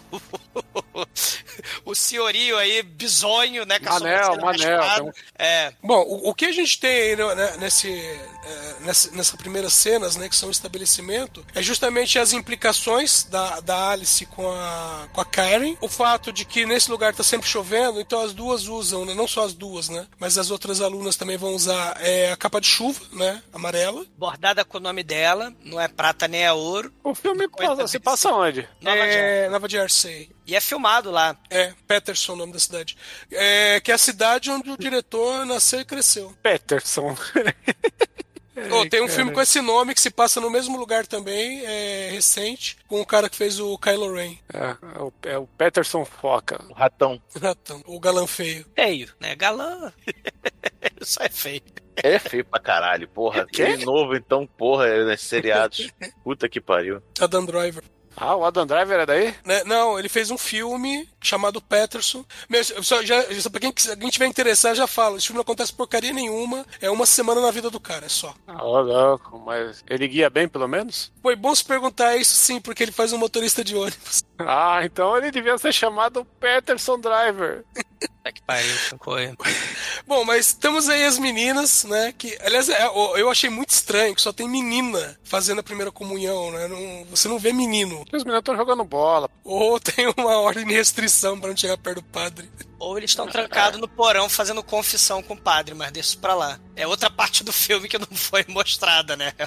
o senhorio aí, bizonho, né? Manel. Bom, o que a gente tem, né, nessa primeiras cenas, né, que são estabelecimento, é justamente as implicações da Alice com a Karen, o fato de que nesse lugar tá sempre chovendo, então as duas usam, né, não só as duas, né, mas as outras alunas também vão usar a capa de chuva, né, amarela. Bordada com o nome dela, não é prata nem é ouro. O filme se passa onde? Nova Jersey. E é filmado lá. Peterson, o nome da cidade. Que é a cidade onde o diretor nasceu e cresceu. Peterson. Tem um filme com esse nome que se passa no mesmo lugar também, recente, com o cara que fez o Kylo Ren. É o Peterson Foca. O ratão. O galã feio. Feio, né? Galã. Só é feio. É feio pra caralho, porra. Aquele novo, então, porra, nesses seriados. Puta que pariu. Adam Driver. Ah, o Adam Driver é daí? Né? Não, ele fez um filme chamado Patterson. Só pra quem tiver interessado, já falo. Esse filme não acontece porcaria nenhuma. É uma semana na vida do cara, é só. Ah, louco, mas ele guia bem, pelo menos? Foi bom se perguntar isso, sim, porque ele faz um motorista de ônibus. Ah, então ele devia ser chamado Patterson Driver. Tá que pariu, correndo. Bom, mas temos aí as meninas, né? Que, aliás, eu achei muito estranho que só tem menina fazendo a primeira comunhão, né? Você não vê menino. Os meninos estão jogando bola. Ou tem uma ordem de restrição pra não chegar perto do padre. Ou eles estão trancados no porão fazendo confissão com o padre, mas deixa isso pra lá. É outra parte do filme que não foi mostrada, né?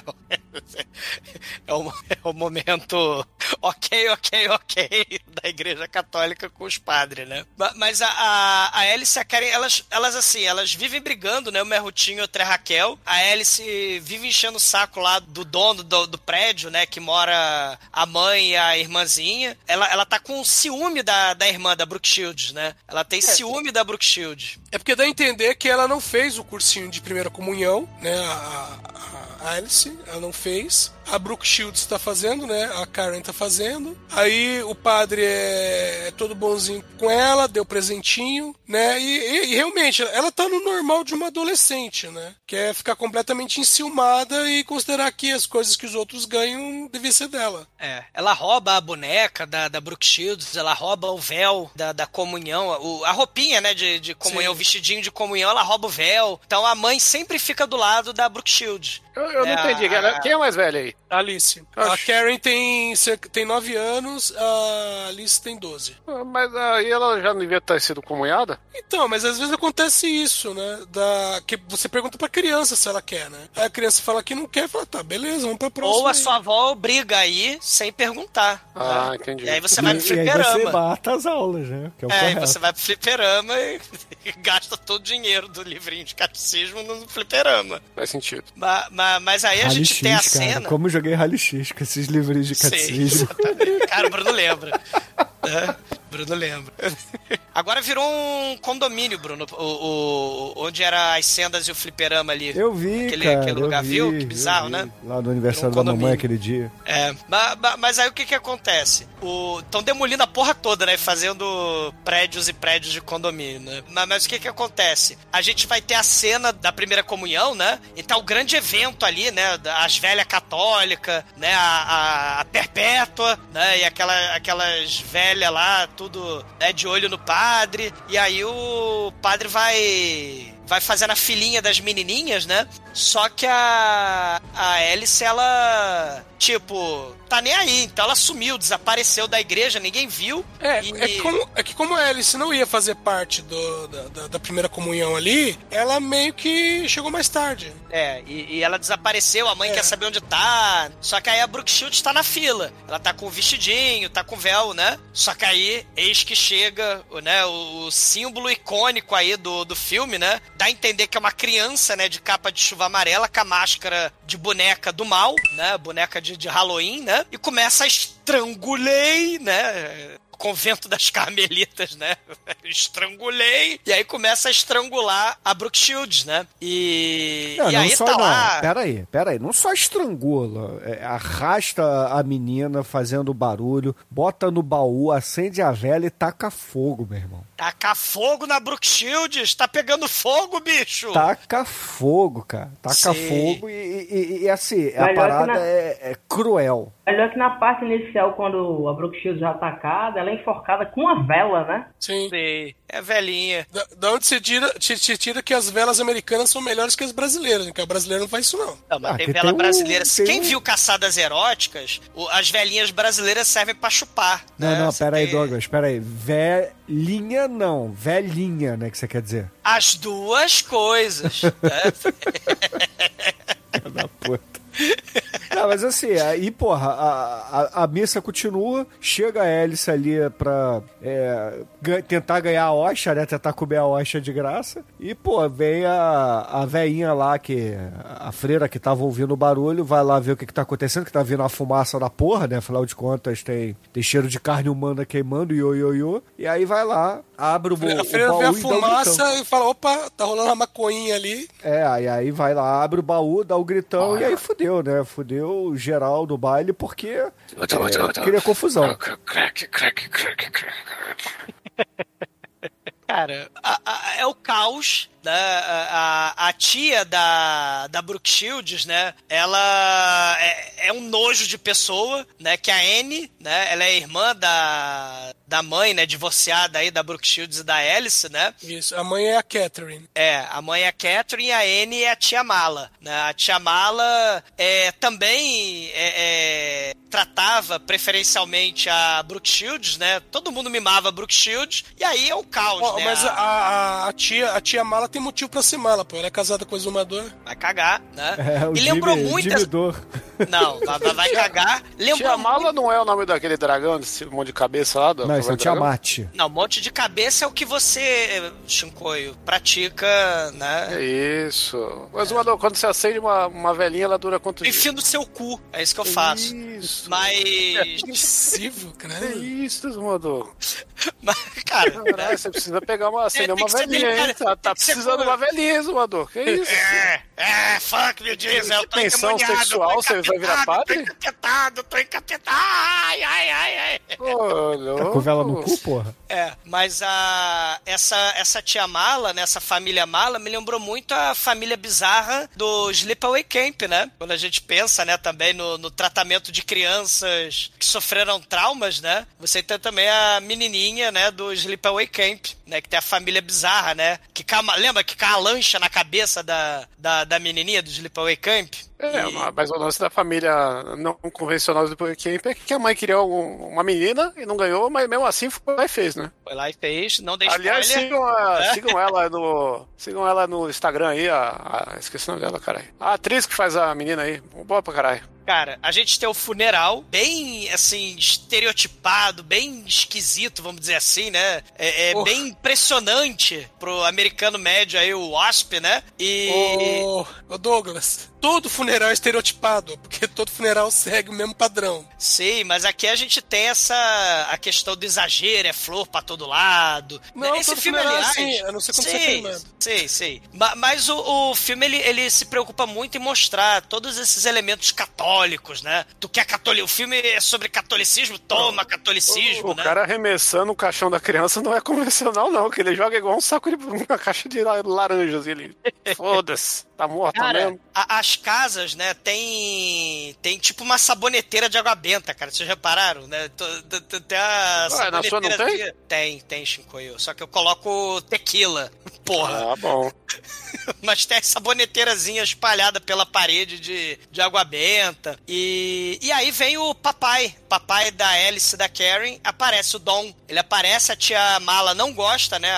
É o momento ok da Igreja Católica com os padres, né? Mas a Alice e a Karen, elas vivem brigando, né? O Merrutinho e outra Raquel. A Alice vive enchendo o saco lá do dono do prédio, né? Que mora a mãe e a irmãzinha. Ela tá com ciúme da irmã, da Brooke Shields, né? Ela tem ciúme da Brooke Shields. É porque dá a entender que ela não fez o cursinho de primeira comunhão, né? A Alice, ela não fez. A Brooke Shields tá fazendo, né? A Karen tá fazendo. Aí o padre é todo bonzinho com ela, deu presentinho, né? E realmente, ela tá no normal de uma adolescente, né? Que é ficar completamente enciumada e considerar que as coisas que os outros ganham devem ser dela. Ela rouba a boneca da Brooke Shields, ela rouba o véu da comunhão, a roupinha, né, de comunhão, o vestidinho de comunhão, ela rouba o véu. Então a mãe sempre fica do lado da Brooke Shields. Eu não entendi. Quem é mais velha aí? Alice. A Karen tem 9 anos, a Alice tem 12. Mas aí ela já não devia ter sido comunhada? Então, mas às vezes acontece isso, né? Que você pergunta pra criança se ela quer, né? Aí a criança fala que não quer, fala, tá, beleza, vamos pra próxima. Ou a sua avó briga aí sem perguntar. Ah, né? entendi. E aí você vai pro E aí fliperama. você mata as aulas, né? Que é o Aí correto. você vai pro fliperama e gasta todo o dinheiro do livrinho de catecismo no fliperama. Faz sentido. Mas aí a Rally gente tem a X, cara. cena... Como eu joguei Rally X com esses livrinhos de catecismo. Sim, cara, o Bruno lembra. Bruno lembra. Agora virou um condomínio, Bruno, onde eram as sendas e o fliperama ali. Eu vi, aquele lugar, viu? Que bizarro, né? Lá no aniversário da mamãe aquele dia. Mas aí o que acontece? Estão demolindo a porra toda, né? Fazendo prédios e prédios de condomínio, né? Mas o que acontece? A gente vai ter a cena da primeira comunhão, né? Então o grande evento ali, né? As velhas católicas, né? A Perpétua, né? E aquelas velhas lá, tudo de olho no padre. E aí o padre vai fazendo a filinha das menininhas, né? Só que a Alice, ela, tipo, tá nem aí. Então ela sumiu, desapareceu da igreja, ninguém viu. É que como a Alice não ia fazer parte da primeira comunhão ali, ela meio que chegou mais tarde. E ela desapareceu, a mãe quer saber onde tá. Só que aí a Brooke Shields tá na fila. Ela tá com o vestidinho, tá com o véu, né? Só que aí, eis que chega, né, o símbolo icônico aí do filme, né? Dá a entender que é uma criança, né, de capa de chuva amarela, com a máscara de boneca do mal, né? Boneca de Halloween, né? E começa a estrangulei, né? Convento das Carmelitas, né? Estrangulei. E aí começa a estrangular a Brooke Shields, né? E aí tá lá... Pera aí. Não só estrangula. Arrasta a menina fazendo barulho, bota no baú, acende a vela e taca fogo, meu irmão. Taca fogo na Brooke Shields? Tá pegando fogo, bicho? Taca fogo, cara. Taca fogo e assim, a parada é cruel. Melhor que na parte inicial, quando a Brooke Shields já tá atacada, ela é enforcada com uma vela, né? Sim. É velhinha. Da onde você tira que as velas americanas são melhores que as brasileiras, porque a brasileira não faz isso, não. Não, mas tem vela brasileira. Quem viu Caçadas Eróticas, as velhinhas brasileiras servem pra chupar. Não, pera aí, Douglas, pera aí. Velhinha não, velhinha, né, que você quer dizer? As duas coisas. Né? Da puta. Não, mas assim, aí, porra, a missa continua, chega a Alice ali pra tentar ganhar a hoxa, né, tentar comer a hoxa de graça, e, pô, vem a veinha lá, a freira que tava ouvindo o barulho, vai lá ver o que tá acontecendo, que tá vindo a fumaça da porra, né, afinal de contas tem cheiro de carne humana queimando, e aí vai lá, abre o baú. A freira vê a fumaça e fala, opa, tá rolando uma maconhinha ali. Aí vai lá, abre o baú, dá o gritão, e aí fudeu, né? Fudeu. recolheu geral do baile porque queria confusão. Cara, é o caos, né? A tia da Brooke Shields, né? Ela é um nojo de pessoa, né? Que a Anne, né? Ela é irmã da mãe, né? Divorciada aí da Brooke Shields e da Alice, né? Isso, a mãe é a Catherine. A mãe é a Catherine e a Anne é a tia Mala, né? A tia Mala também tratava preferencialmente a Brooke Shields, né? Todo mundo mimava a Brooke Shields e aí é o caos, né? Mas a tia Mala tem motivo pra ser mala, pô. Ela é casada com o exumador. Vai cagar, né? E lembrou muito... Não, vai cagar. Tia Mala não é o nome daquele dragão, desse monte de cabeça lá? Não, isso é o Tiamat. Não, um monte de cabeça é o que você, Shinkoio, pratica, né? É isso. Mas, quando você acende uma velhinha, ela dura quanto dias? Enfio no seu cu. É isso que eu faço. Isso. Mas... É possível, cara. É isso, Exumador. Mas, cara... Você precisa acender uma tem que ser velhinha, hein? delicado. Tá precisando de uma velhinha, Exumador. Que isso? Fuck me diesel, eu tô tensão endemoniado, sexual, você vai virar padre? Tô encapetado, ai. Tá com vela no cu, porra? Mas essa tia Mala, né, essa família Mala, me lembrou muito a família bizarra do Sleepaway Camp, né? Quando a gente pensa, né, também no tratamento de crianças que sofreram traumas, né? Você tem também a menininha, né, do Sleepaway Camp, né, que tem a família bizarra, né? Lembra que cai a lancha na cabeça da menininha do Sleepaway Camp? Mas o lance da família não convencional do Sleepaway Camp é que a mãe queria uma menina e não ganhou, mas mesmo assim foi lá e fez, né? Foi lá e fez, não dei Aliás, spoiler. sigam ela no Instagram aí, esqueci o nome dela, caralho. A atriz que faz a menina aí, boa pra caralho. Cara, a gente tem o funeral bem, assim, estereotipado, bem esquisito, vamos dizer assim, né? Bem impressionante pro americano médio aí, o Wasp, né? Ô Douglas, todo funeral é estereotipado, porque todo funeral segue o mesmo padrão. Sim, mas aqui a gente tem a questão do exagero, é flor pra todo lado. Não, esse todo filme, funeral aliás... é assim, eu não sei como você tá queimando. Sim. Mas o filme, ele se preocupa muito em mostrar todos esses elementos católicos, né? Tu quer o filme é sobre catolicismo? Toma catolicismo, né? O cara arremessando o caixão da criança não é convencional, não, que ele joga igual um saco de uma caixa de laranjas ali. Foda-se, tá morto mesmo. As casas, né, tem tipo uma saboneteira de água benta, cara. Vocês repararam, né? Tem a saboneteira. Na sua não tem? Tem, Shinkoio. Só que eu coloco tequila. Porra. Ah, bom. Mas tem a saboneteirazinha espalhada pela parede de água benta. E aí vem o papai da Alice e da Karen, aparece o Dom. Ele aparece, a tia Mala não gosta, né?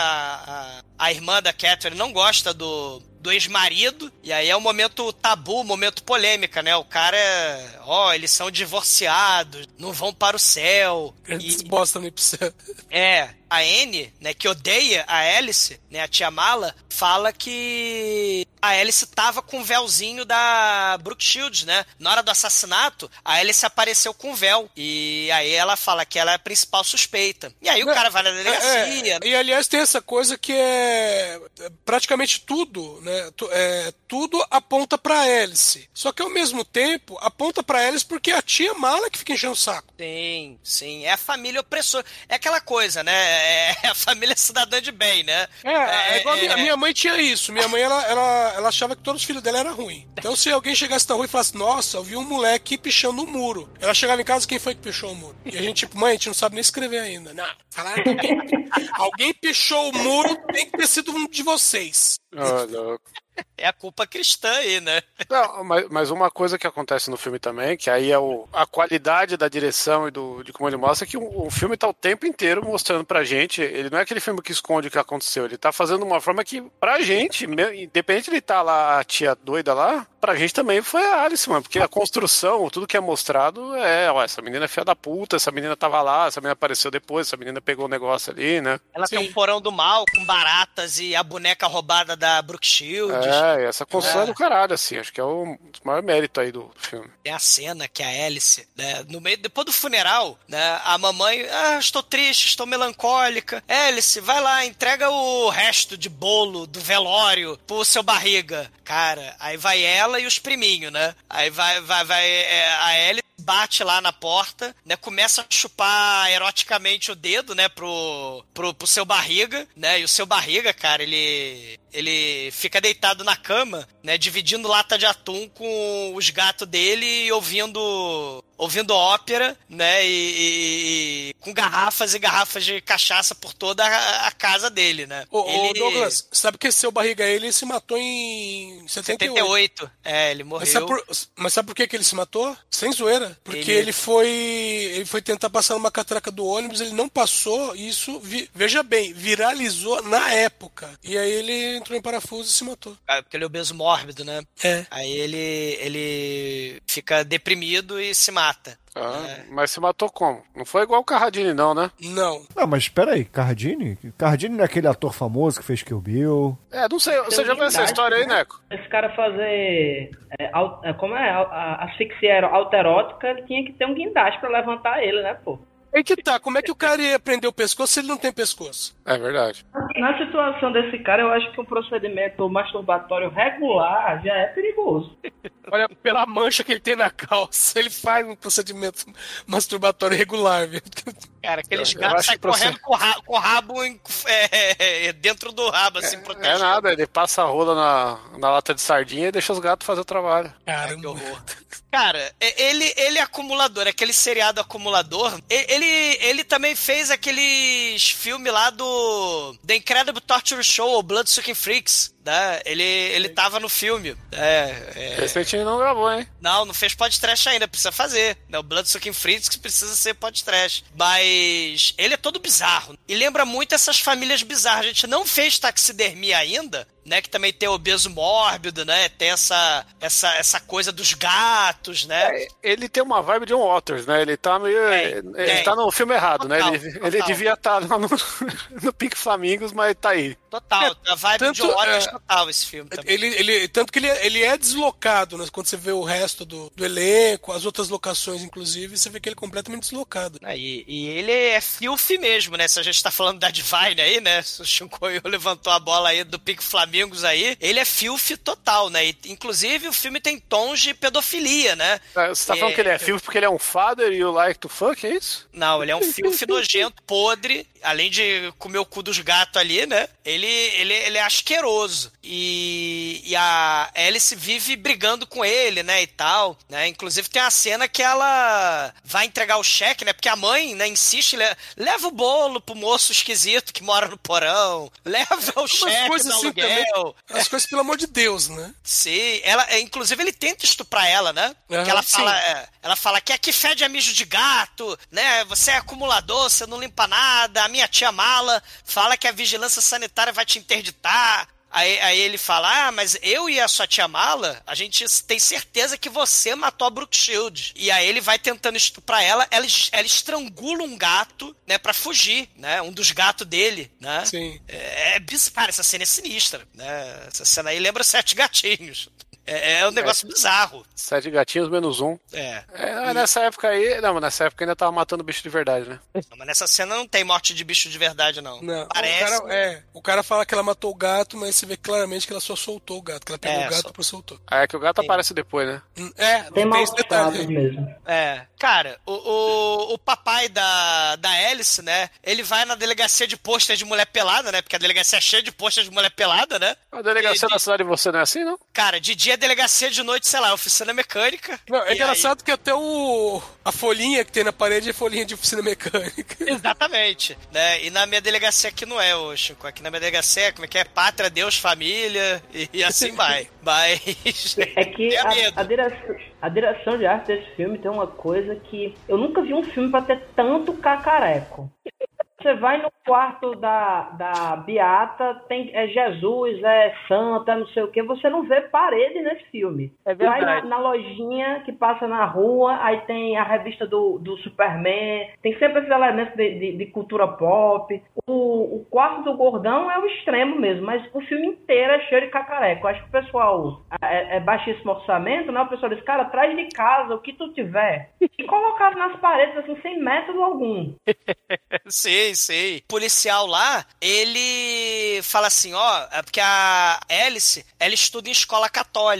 A irmã da Catherine não gosta do ex-marido, e aí é um momento tabu, um momento polêmica, né? O cara eles são divorciados, não vão para o céu. Eles bosta nem pro céu. A Anne, né, que odeia a Alice, né, a tia Mala, fala que a Alice tava com o véuzinho da Brooke Shields, né? Na hora do assassinato, a Alice apareceu com o véu. E aí ela fala que ela é a principal suspeita. E aí o cara vai na delegacia. E aliás tem essa coisa que é praticamente tudo, né? Tudo aponta pra Alice. Só que ao mesmo tempo aponta pra Alice porque é a tia Mala que fica enchendo o saco. Sim. É a família opressora. É aquela coisa, né? É a família cidadã de bem, né? Igual a minha mãe tinha isso. Minha mãe, ela achava que todos os filhos dela eram ruins. Então se alguém chegasse na rua e falasse, nossa, eu vi um moleque pichando um muro. Ela chegava em casa, quem foi que pichou o muro? E a gente, tipo, mãe, a gente não sabe nem escrever ainda. Não, falaram que alguém pichou o muro, tem que ter sido um de vocês. Louco. É a culpa cristã aí, né? Não, mas uma coisa que acontece no filme também, que aí é a qualidade da direção e de como ele mostra, é que o filme tá o tempo inteiro mostrando pra gente, ele não é aquele filme que esconde o que aconteceu, ele tá fazendo de uma forma que, pra gente, independente de estar lá a tia doida lá, pra gente também foi a Alice, mano, porque a construção, tudo que é mostrado essa menina é filha da puta, essa menina tava lá, essa menina apareceu depois, essa menina pegou o negócio ali, né? Ela tem um porão do mal com baratas e a boneca roubada da Brooke Shields. Essa construção é do caralho, assim, acho que é o maior mérito aí do filme. Tem a cena que a Alice, né, depois do funeral, né, a mamãe, estou triste, estou melancólica. Alice, vai lá, entrega o resto de bolo do velório pro seu barriga. Cara, aí vai ela ela e os priminhos, né? Aí a Ellie bate lá na porta, né? Começa a chupar eroticamente o dedo, né? Pro seu barriga, né? E o seu barriga, cara, ele fica deitado na cama, né? Dividindo lata de atum com os gatos dele e ouvindo ópera, né? E com garrafas e garrafas de cachaça por toda a casa dele, né? Ô, Douglas, sabe que esse seu barriga ele se matou em 78. Ele morreu. Mas sabe por que ele se matou? Sem zoeira. Porque ele foi tentar passar numa catraca do ônibus, ele não passou, e isso, veja bem, viralizou na época. E aí ele entrou em parafuso e se matou. Porque ele é obeso mórbido, né? É. Aí ele fica deprimido e se mata. Mas se matou como? Não foi igual o Carradine, não, né? Não. Não, mas espera aí, Carradine? Carradine não é aquele ator famoso que fez Kill Bill? Não sei, você já viu essa história aí, Neco? Esse cara fazer asfixia alterótica, ele tinha que ter um guindaste pra levantar ele, né, pô? Aí que tá, como é que o cara ia prender o pescoço se ele não tem pescoço? É verdade. Na situação desse cara, eu acho que um procedimento masturbatório regular já é perigoso. Olha, pela mancha que ele tem na calça, ele faz um procedimento masturbatório regular, viu? Cara, aqueles gatos saem correndo com o rabo dentro do rabo, assim, protegido. É nada, ele passa a rola na lata de sardinha e deixa os gatos fazer o trabalho. Cara, que horror. Cara, ele é acumulador, aquele seriado acumulador. Ele também fez aqueles filmes lá do The Incredible Torture Show, ou Bloodsucking Freaks, né? Ele tava no filme. Esse a gente não gravou, hein? Não fez podcast ainda, precisa fazer. Né? O Bloodsucking Freaks precisa ser podcast. Mas ele é todo bizarro. E lembra muito essas famílias bizarras. A gente não fez taxidermia ainda, né, que também tem obeso mórbido, né, tem essa coisa dos gatos, né. Ele tem uma vibe de John Waters, né, ele tá meio... Ele tá no filme errado, total, né, ele devia estar lá no Pink Flamingos, mas tá aí. Total, a vibe de John Waters total esse filme também. Tanto que ele é deslocado, né, quando você vê o resto do elenco, as outras locações, inclusive, você vê que ele é completamente deslocado. E ele é filthy mesmo, né, se a gente tá falando da Divine aí, né, se o Shinkoio levantou a bola aí do Pink Flamingos aí, ele é filthy total, né? E, inclusive, o filme tem tons de pedofilia, né? Você tá falando que ele é filthy porque ele é um father e you like to fuck, é isso? Não, ele é um filthy nojento, podre, além de comer o cu dos gatos ali, né? Ele é asqueroso. E a Alice vive brigando com ele, né? E tal, né? Inclusive, tem uma cena que ela vai entregar o cheque, né? Porque a mãe, né, insiste, leva o bolo pro moço esquisito que mora no porão, leva o cheque do aluguel. As coisas, pelo amor de Deus, né? Sim, inclusive ele tenta estuprar ela, né? Porque ela fala que aqui fede a mijo de gato, né? Você é acumulador, você não limpa nada. A minha tia Mala fala que a vigilância sanitária vai te interditar. Aí ele fala, mas eu e a sua tia Mala, a gente tem certeza que você matou a Brooke Shields. E aí ele vai tentando estuprar ela estrangula um gato, né, pra fugir, né, um dos gatos dele, né. Sim. Cara, essa cena é sinistra, né, essa cena aí lembra Sete Gatinhos. É um negócio bizarro. 7 gatinhos menos 1. Nessa época aí... Não, mas nessa época ainda tava matando bicho de verdade, né? Não, mas nessa cena não tem morte de bicho de verdade, não. Parece... O cara fala que ela matou o gato, mas você vê claramente que ela só soltou o gato. Que ela pegou o gato e depois soltou. É que o gato aparece depois, né? Tem esse detalhe mesmo. Cara, o papai da Alice, né? Ele vai na delegacia de pôster de mulher pelada, né? Porque a delegacia é cheia de pôster de mulher pelada, né? A delegacia da cidade de você não é assim, não? Cara, de dia é delegacia, de noite, sei lá, oficina mecânica. Não, é engraçado que até a folhinha que tem na parede é folhinha de oficina mecânica. Exatamente, né? E na minha delegacia aqui não é, Chico. Aqui na minha delegacia, como é que é? Pátria, Deus, família e assim vai. Mas... É que a direção de arte desse filme tem uma coisa que... Eu nunca vi um filme pra ter tanto cacareco. Você vai no quarto da Beata, é Jesus, é santa, não sei o que, você não vê parede nesse filme. É verdade. Vai na lojinha que passa na rua, aí tem a revista do Superman, tem sempre esses elementos de cultura pop. O quarto do gordão é o extremo mesmo, mas o filme inteiro é cheio de cacareco. Acho que o pessoal é baixíssimo orçamento, né? O pessoal diz, cara, traz de casa o que tu tiver. E colocar nas paredes assim, sem método algum. Sei. O policial lá, ele fala assim, porque a Alice, ela estuda em escola católica,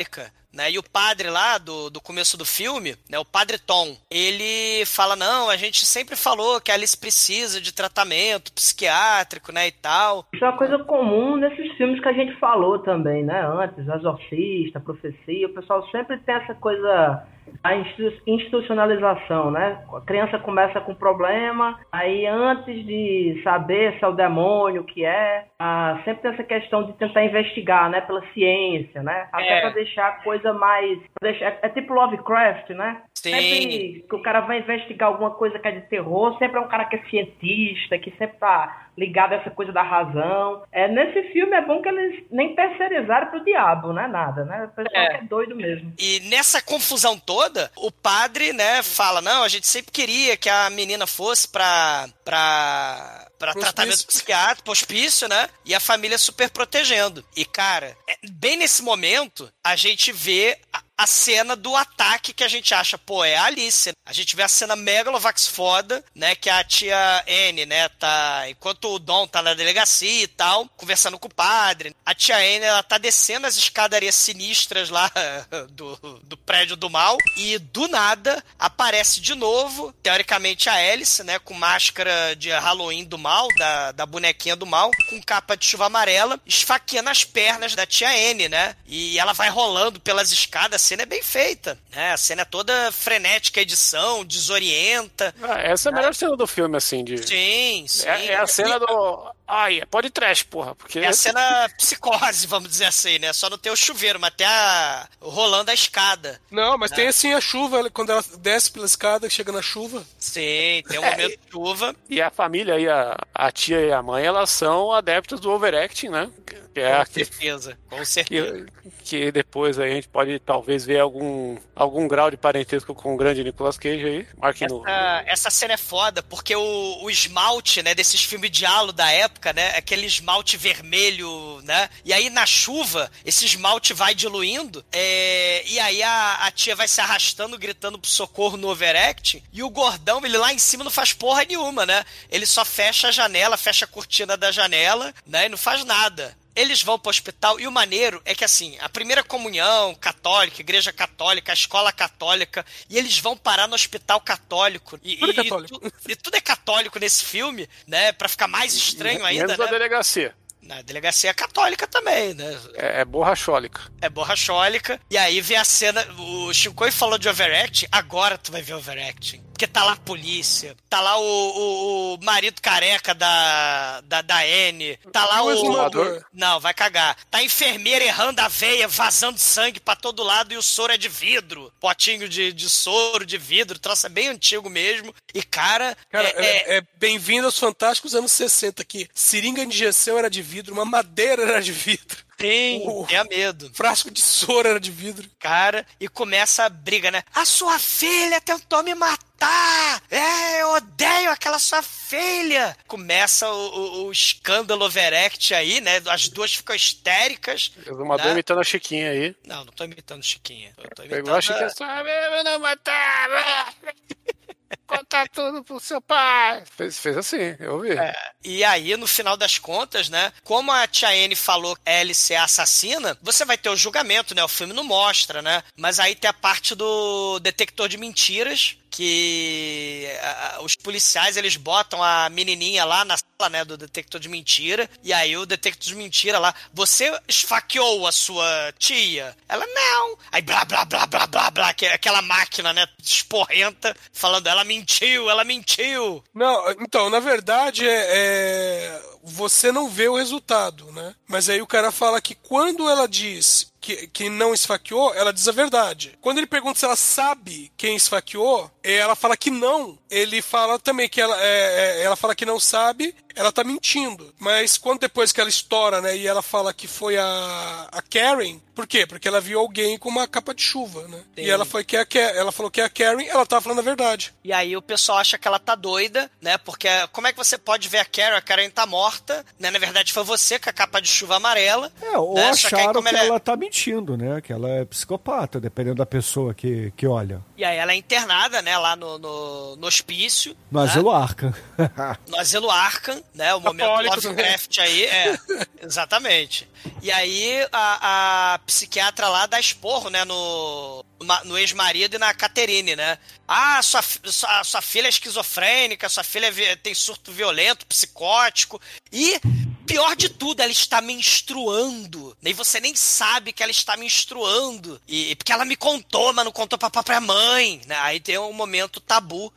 né? E o padre lá do começo do filme, né? O padre Tom, ele fala, não, a gente sempre falou que a Alice precisa de tratamento psiquiátrico, né, e tal. Isso é uma coisa comum nesses filmes que a gente falou também, né? Antes, Exorcista, Profecia, o pessoal sempre tem essa coisa, a institucionalização, né? A criança começa com problema, aí antes de saber se é o demônio, o que é, sempre tem essa questão de tentar investigar, né? Pela ciência, né? Até pra deixar a coisa mais... É tipo Lovecraft, né? Sim. Sempre que o cara vai investigar alguma coisa que é de terror, sempre é um cara que é cientista, que sempre tá ligado a essa coisa da razão. Nesse filme é bom que eles nem terceirizaram pro diabo, né? Nada, né? O pessoal é doido mesmo. E nessa confusão toda, o padre, né, fala, não, a gente sempre queria que a menina fosse pra tratamento psiquiátrico, hospício, né? E a família super protegendo. E, cara, bem nesse momento, a gente vê a cena do ataque que a gente acha, pô, é a Alice. A gente vê a cena megalovax foda, né, que a tia Anne, né, tá... Enquanto o Dom tá na delegacia e tal, conversando com o padre, a tia Anne, ela tá descendo as escadarias sinistras lá do prédio do mal, e do nada aparece de novo, teoricamente, a Alice, né, com máscara de Halloween do mal, da bonequinha do mal, com capa de chuva amarela, esfaqueando as pernas da tia Anne, né, e ela vai rolando pelas escadas. A cena é bem feita, né? A cena é toda frenética, edição, desorienta. Essa é a melhor cena do filme, assim. Sim. É a cena do... Ai, pode trash, porra. Porque... É a cena psicose, vamos dizer assim, né? Só não tem o chuveiro, mas tem rolando a escada. Não, mas tem assim a chuva, quando ela desce pela escada, chega na chuva. Sim, tem um momento de chuva. E a família aí, a tia e a mãe, elas são adeptas do overacting, né? Com certeza. Que depois a gente pode talvez ver algum grau de parentesco com o grande Nicolas Cage aí. Essa cena é foda, porque o esmalte, né, desses filmes de halo da época, né, aquele esmalte vermelho, né, e aí na chuva, esse esmalte vai diluindo, e aí a tia vai se arrastando, gritando pro socorro no overact, e o gordão, ele lá em cima não faz porra nenhuma, né, ele só fecha a janela, fecha a cortina da janela, né, e não faz nada. Eles vão pro hospital e o maneiro é que, assim, a primeira comunhão católica, igreja católica, a escola católica, e eles vão parar no hospital católico. Tudo é católico. E tudo é católico nesse filme, né? Pra ficar mais estranho ainda, menos né? a delegacia. Na delegacia é católica também, né? É borrachólica. É borrachólica. E aí vem a cena... O Shinkoi falou de overacting, agora tu vai ver overacting. Porque tá lá a polícia, tá lá o marido careca da Anne, tá lá o exumador. Não, vai cagar. Tá a enfermeira errando a veia, vazando sangue pra todo lado e o soro é de vidro. Potinho de soro, de vidro, troço é bem antigo mesmo. E, cara... bem-vindo aos fantásticos anos 60, que seringa de injeção era de vidro, uma madeira era de vidro. Sim, tenha medo. Frasco de soro era de vidro. Cara, e começa a briga, né? A sua filha tentou me matar! Eu odeio aquela sua filha! Começa o escândalo overact aí, né? As duas ficam histéricas. Exumador, né? Imitando a Chiquinha aí. Não tô imitando Chiquinha. Pegou a Chiquinha, sua mesmo não matar! Contar tudo pro seu pai. Fez assim, eu ouvi. E aí, no final das contas, né? Como a tia Anne falou que Alice é assassina, você vai ter o julgamento, né? O filme não mostra, né? Mas aí tem a parte do detector de mentiras, que os policiais, eles botam a menininha lá na sala, né, do detector de mentira, e aí o detector de mentira lá, você esfaqueou a sua tia? Ela, não. Aí blá, blá, blá, blá, blá, blá, aquela máquina, né, esporrenta, falando, ela mentiu. Não, então, na verdade, você não vê o resultado, né? Mas aí o cara fala que quando ela diz que não esfaqueou, ela diz a verdade. Quando ele pergunta se ela sabe quem esfaqueou, ela fala que não. Ele fala também que ela fala que não sabe, ela tá mentindo. Mas quando depois que ela estoura, né, e ela fala que foi a Karen, por quê? Porque ela viu alguém com uma capa de chuva, né? Sim. E ela falou que é a Karen, ela tava falando a verdade. E aí o pessoal acha que ela tá doida, né? Porque como é que você pode ver a Karen tá morta, né? Na verdade foi você com a capa de chuva amarela. Ou né? acharam que ela tá mentindo, né? Que ela é psicopata, dependendo da pessoa que olha. E aí ela é internada, né? Lá no hospício. No Asilo Arkham. No Asilo Arkham. Watson, né? O momento Católicos, Lovecraft aí, exatamente. E aí a psiquiatra lá dá esporro, né, no ex-marido e na Catherine, né? Ah, sua filha é esquizofrênica, sua filha tem surto violento, psicótico. E, pior de tudo, ela está menstruando. E você nem sabe que ela está menstruando. Porque ela me contou, mas não contou pra própria mãe. Né? Aí tem um momento tabu.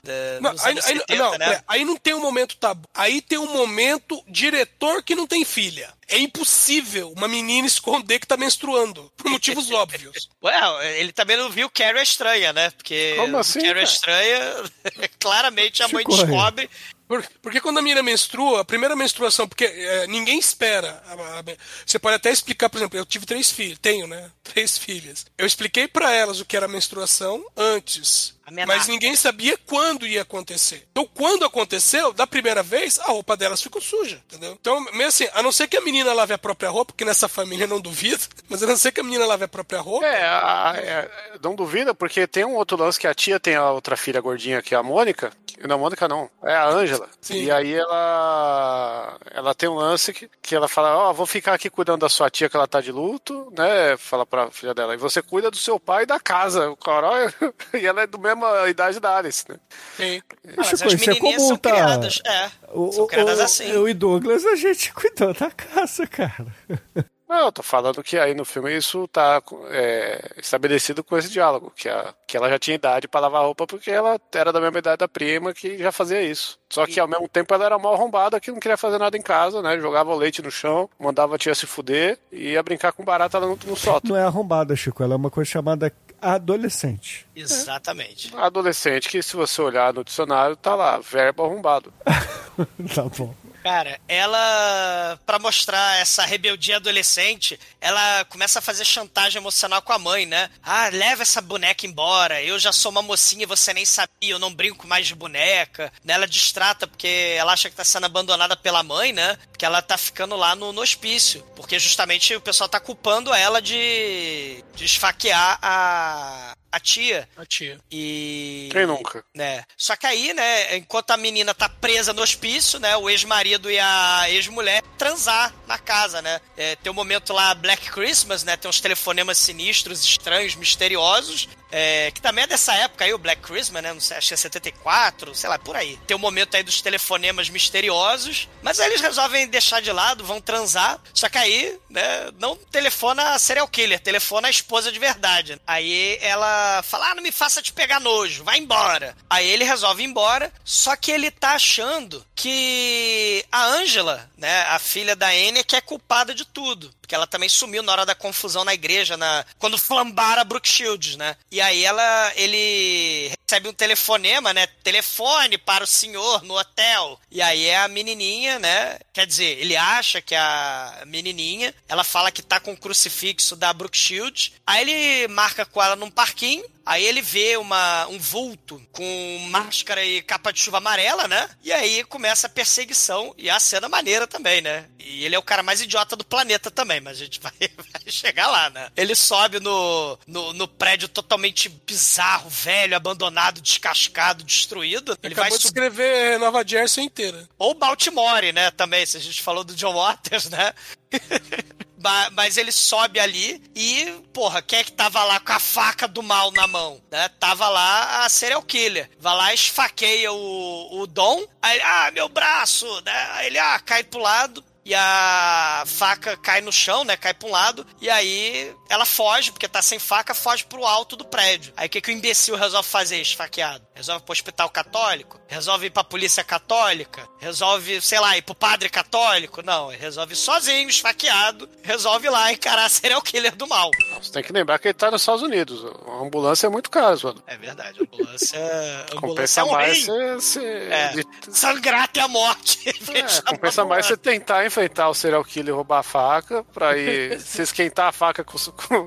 Aí não tem um momento tabu. Aí tem um momento diretor que não tem filha. É impossível uma menina esconder que tá menstruando, por motivos óbvios. Ué, ele também não viu Carrie a Estranha, né? Porque como assim, Carrie a Estranha, claramente a mãe descobre... Porque quando a menina menstrua, a primeira menstruação, porque ninguém espera. Você pode até explicar, por exemplo, eu tive 3 filhos, tenho, né? 3 filhas. Eu expliquei pra elas o que era menstruação antes, mas ninguém sabia quando ia acontecer. Então, quando aconteceu, da primeira vez, a roupa delas ficou suja, entendeu? Então, mesmo assim, a não ser que a menina lave a própria roupa, que nessa família não duvido, mas a não ser que a menina lave a própria roupa... Não duvida, porque tem um outro lance que a tia tem a outra filha gordinha, que é a Mônica. Não, Mônica não, é a Ângela. Sim. E aí ela tem um lance que ela fala, vou ficar aqui cuidando da sua tia que ela tá de luto, né? Fala pra filha dela, e você cuida do seu pai e da casa, o Coral, e ela é do mesma idade da Alice, né? Sim. Mas as menininhas são criadas, são criadas assim. Eu e Douglas, a gente cuidou da casa, cara. Não, eu tô falando que aí no filme isso tá estabelecido com esse diálogo, que ela já tinha idade pra lavar roupa porque ela era da mesma idade da prima que já fazia isso. Só que ao mesmo tempo ela era mal arrombada que não queria fazer nada em casa, né? Jogava o leite no chão, mandava a tia se fuder e ia brincar com barata lá no sótão. Não é arrombada, Chico, ela é uma coisa chamada adolescente. Exatamente. Adolescente que se você olhar no dicionário tá lá, verbo arrombado. Tá bom. Cara, ela, pra mostrar essa rebeldia adolescente, ela começa a fazer chantagem emocional com a mãe, né? Ah, leva essa boneca embora, eu já sou uma mocinha e você nem sabia, eu não brinco mais de boneca. Ela distrata porque ela acha que tá sendo abandonada pela mãe, né? Porque ela tá ficando lá no hospício. Porque justamente o pessoal tá culpando ela de esfaquear a tia. A tia. E... Quem nunca? Né? Só que aí, né, enquanto a menina tá presa no hospício, né, o ex-marido e a ex-mulher transar na casa, né? Tem um momento lá, Black Christmas, né? Tem uns telefonemas sinistros, estranhos, misteriosos. Que também é dessa época aí, o Black Christmas, né? Não sei, acho que é 74, sei lá, por aí. Tem um momento aí dos telefonemas misteriosos, mas aí eles resolvem deixar de lado, vão transar, só que aí, né, não telefona a serial killer, telefona a esposa de verdade. Aí ela fala, não me faça te pegar nojo, vai embora. Aí ele resolve ir embora, só que ele tá achando que a Angela, né, a filha da Annie, que é culpada de tudo. Porque ela também sumiu na hora da confusão na igreja, quando flambaram a Brooke Shields, né? E aí ele recebe um telefonema, né? Telefone para o senhor no hotel. E aí é a menininha, né? Quer dizer, ele acha que a menininha, ela fala que tá com o crucifixo da Brooke Shields. Aí ele marca com ela num parquinho. Aí ele vê um vulto com máscara e capa de chuva amarela, né? E aí começa a perseguição. E a cena maneira também, né? E ele é o cara mais idiota do planeta também, mas a gente vai chegar lá, né? Ele sobe no prédio totalmente bizarro, velho, abandonado, descascado, destruído. Ele acabou de escrever Nova Jersey inteira. Ou Baltimore, né? Também, se a gente falou do John Waters, né? Mas ele sobe ali e, porra, quem é que tava lá com a faca do mal na mão, né? Tava lá a serial killer. Vai lá, esfaqueia o Dom. Aí, meu braço, né? Aí ele, cai pro lado. E a faca cai no chão, né? Cai pra um lado. E aí ela foge, porque tá sem faca, foge pro alto do prédio. Aí o que o imbecil resolve fazer, esfaqueado? Resolve ir pro hospital católico? Resolve ir pra polícia católica? Resolve, sei lá, ir pro padre católico? Não, ele resolve sozinho, esfaqueado. Resolve ir lá encarar a serial killer do mal. Você tem que lembrar que ele tá nos Estados Unidos. A ambulância é muito caro, mano. É verdade, a ambulância compensa é um mais sangrar até a morte. Compensa mais você tentar enfrentar o serial killer e roubar a faca, pra ir se esquentar a faca com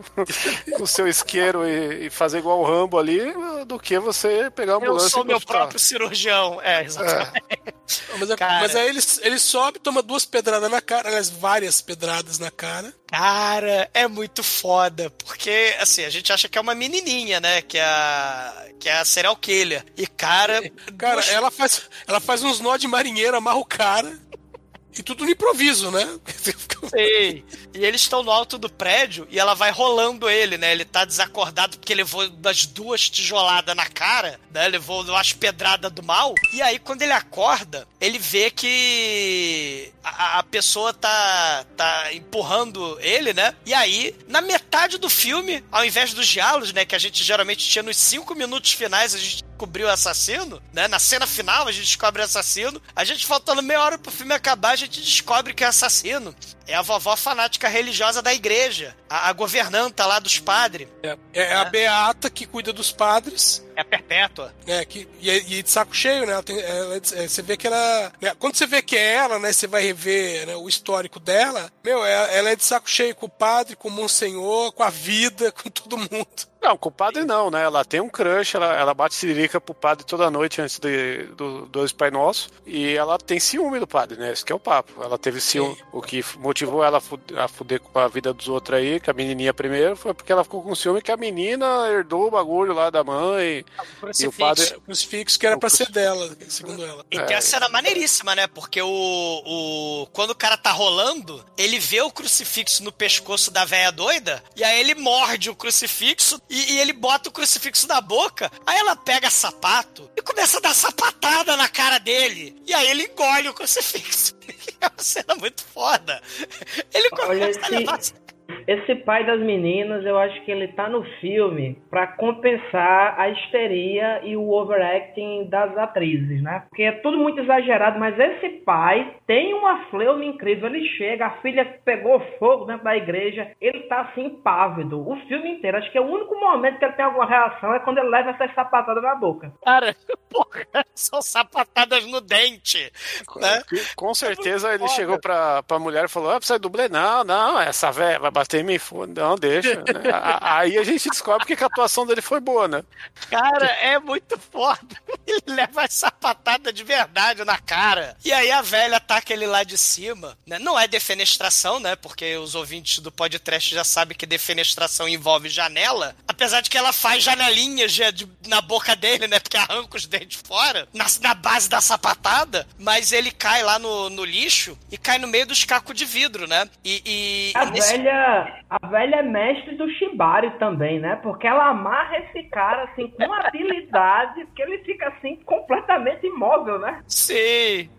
o seu isqueiro e fazer igual o Rambo ali, do que você pegar a ambulância. Eu sou meu próprio cirurgião. Exatamente. Mas aí ele sobe, toma 2 pedradas na cara, aliás, várias pedradas na cara. Cara, é muito foda, porque, assim, a gente acha que é uma menininha, né, que é a serial killer. E, cara... Ela faz uns nó de marinheiro, amarra o cara... E tudo no improviso, né? Sei. E eles estão no alto do prédio e ela vai rolando ele, né? Ele tá desacordado porque levou das 2 tijoladas na cara, né? Levou umas pedradas do mal. E aí, quando ele acorda, ele vê que a pessoa tá empurrando ele, né? E aí, na metade do filme, ao invés dos diálogos, né? Que a gente geralmente tinha nos 5 minutos finais, a gente descobriu o assassino, né? Na cena final, a gente descobre o assassino. A gente, faltando meia hora pro filme acabar, a gente descobre que o assassino é a vovó fanática religiosa da igreja, a governanta lá dos padres. É a Beata que cuida dos padres. É a Perpétua. E de saco cheio, né? Você vê que ela... Né? Quando você vê que é ela, né? Você vai rever, né, o histórico dela. Ela é de saco cheio com o padre, com o Monsenhor, com a vida, com todo mundo. Não, com o padre não, né? Ela tem um crush, ela bate siririca pro padre toda noite antes do Dois Pai Nosso. E ela tem ciúme do padre, né? Esse que é o papo. Ela teve ciúme. O que motivou ela a fuder com a vida dos outros aí, que a menininha primeiro, foi porque ela ficou com ciúme que a menina herdou o bagulho lá da mãe. E o padre... O crucifixo que era pra ser dela, segundo ela. E tem a cena maneiríssima, né? Porque quando o cara tá rolando, ele vê o crucifixo no pescoço da véia doida, e aí ele morde o crucifixo e ele bota o crucifixo na boca, aí ela pega sapato e começa a dar sapatada na cara dele. E aí ele engole o crucifixo. É uma cena muito foda. Ele começa a levar... Esse pai das meninas, eu acho que ele tá no filme pra compensar a histeria e o overacting das atrizes, né? Porque é tudo muito exagerado, mas esse pai tem uma fleuma incrível. Ele chega, a filha pegou fogo dentro da igreja, ele tá assim, impávido. O filme inteiro, acho que é o único momento que ele tem alguma reação é quando ele leva essas sapatadas na boca. Cara, porra, são sapatadas no dente, né? Com certeza ele chegou pra mulher e falou, precisa de dublê? Não, essa velha vai bater em mim, não, deixa. Aí a gente descobre que a atuação dele foi boa, né? Cara, é muito foda. Ele leva a sapatada de verdade na cara. E aí a velha ataca ele lá de cima, né? Não é defenestração, né? Porque os ouvintes do podcast já sabem que defenestração envolve janela. Apesar de que ela faz janelinhas na boca dele, né? Porque arranca os dentes fora, na base da sapatada. Mas ele cai lá no lixo e cai no meio dos cacos de vidro, né? A velha é mestre do shibari também, né? Porque ela amarra esse cara, assim, com habilidade, que ele fica, assim, completamente imóvel, né? Sim.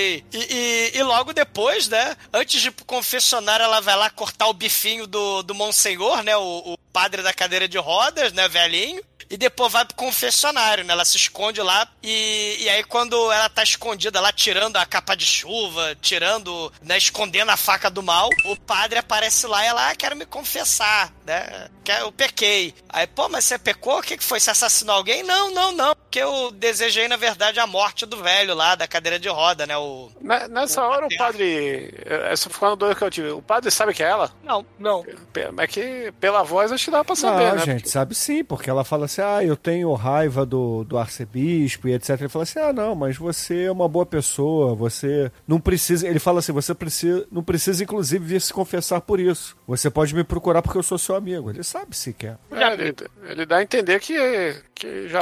E logo depois, né? Antes de ir pro confessionário, ela vai lá cortar o bifinho do Monsenhor, né? O padre da cadeira de rodas, né? Velhinho. E depois vai pro confessionário, né? Ela se esconde lá e aí quando ela tá escondida lá, tirando a capa de chuva, né, escondendo a faca do mal, o padre aparece lá e ela, quero me confessar, né? Eu pequei. Aí, mas você pecou? O que foi? Você assassinou alguém? Não. Porque eu desejei, na verdade, a morte do velho lá, da cadeira de roda, né? Nessa hora o padre... Essa foi uma dor que eu tive. O padre sabe que é ela? Não. Mas que pela voz acho que dá pra saber, né? Gente, sabe sim, porque ela fala assim, eu tenho raiva do arcebispo e etc. Ele fala assim, não, mas você é uma boa pessoa, você não precisa... Ele fala assim, você não precisa, inclusive, vir se confessar por isso. Você pode me procurar porque eu sou seu amigo. Ele sabe se quer. Ele dá a entender que já...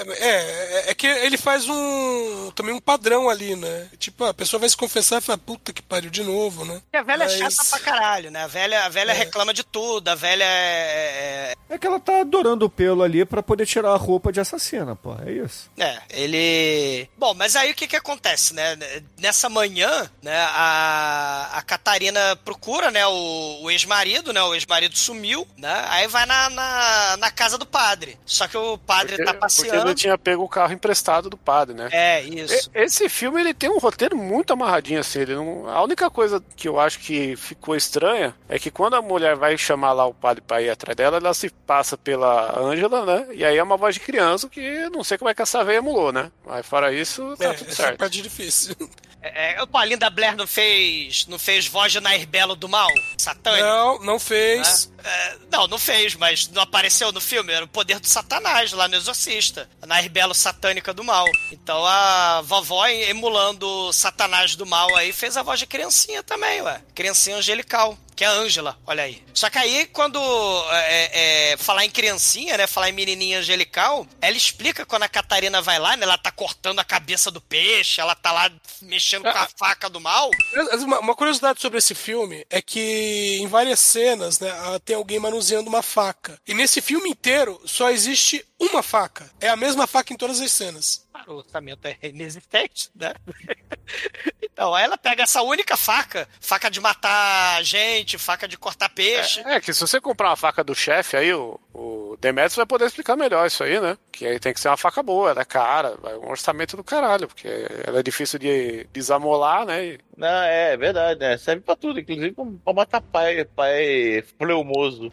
É que ele faz também um padrão ali, né? Tipo, a pessoa vai se confessar e fala, puta que pariu de novo, né? E a velha é chata pra caralho, né? A velha reclama de tudo, a velha é que ela tá adorando o pelo ali pra poder tirar a roupa de assassina, pô, é isso. Ele... Bom, mas aí o que acontece, né? Nessa manhã, né, a Catarina procura, né, o ex-marido, né? O ex-marido sumiu, né? Aí vai na casa do padre. Só que o padre tá passeando. Porque ele tinha pego o carro emprestado do padre, né? Isso. Esse filme, ele tem um roteiro muito amarradinho, assim. A única coisa que eu acho que ficou estranha é que quando a mulher vai chamar lá o padre pra ir atrás dela, ela se passa pela Ângela, né? E aí é uma voz de criança que eu não sei como é que essa veia emulou, né? Mas fora isso, tá tudo certo. É parte difícil. A Linda Blair não fez voz de Nair Belo do mal? Satânico? Não fez. Não fez, mas não apareceu no filme. Era o poder do Satanás lá no Exorcista. A Nair Belo satânica do mal. Então a vovó, emulando o Satanás do mal aí, fez a voz de criancinha também, Criancinha angelical. que é a Ângela, olha aí. Só que aí, quando falar em criancinha, né, falar em menininha angelical, ela explica quando a Catarina vai lá, né, ela tá cortando a cabeça do peixe, ela tá lá mexendo com a faca do mal. Uma curiosidade sobre esse filme é que em várias cenas, né, tem alguém manuseando uma faca. E nesse filme inteiro só existe uma faca. É a mesma faca em todas as cenas. O orçamento é inexistente, né? Então, aí ela pega essa única faca de matar gente, faca de cortar peixe. Que se você comprar uma faca do chefe aí, o Demetrius vai poder explicar melhor isso aí, né? Que aí tem que ser uma faca boa, ela é cara, é um orçamento do caralho, porque ela é difícil de desamolar, né? Não, é verdade, né? Serve pra tudo, inclusive pra matar pai pleumoso.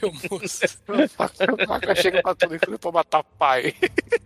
A faca chega pra tudo, inclusive pra matar pai.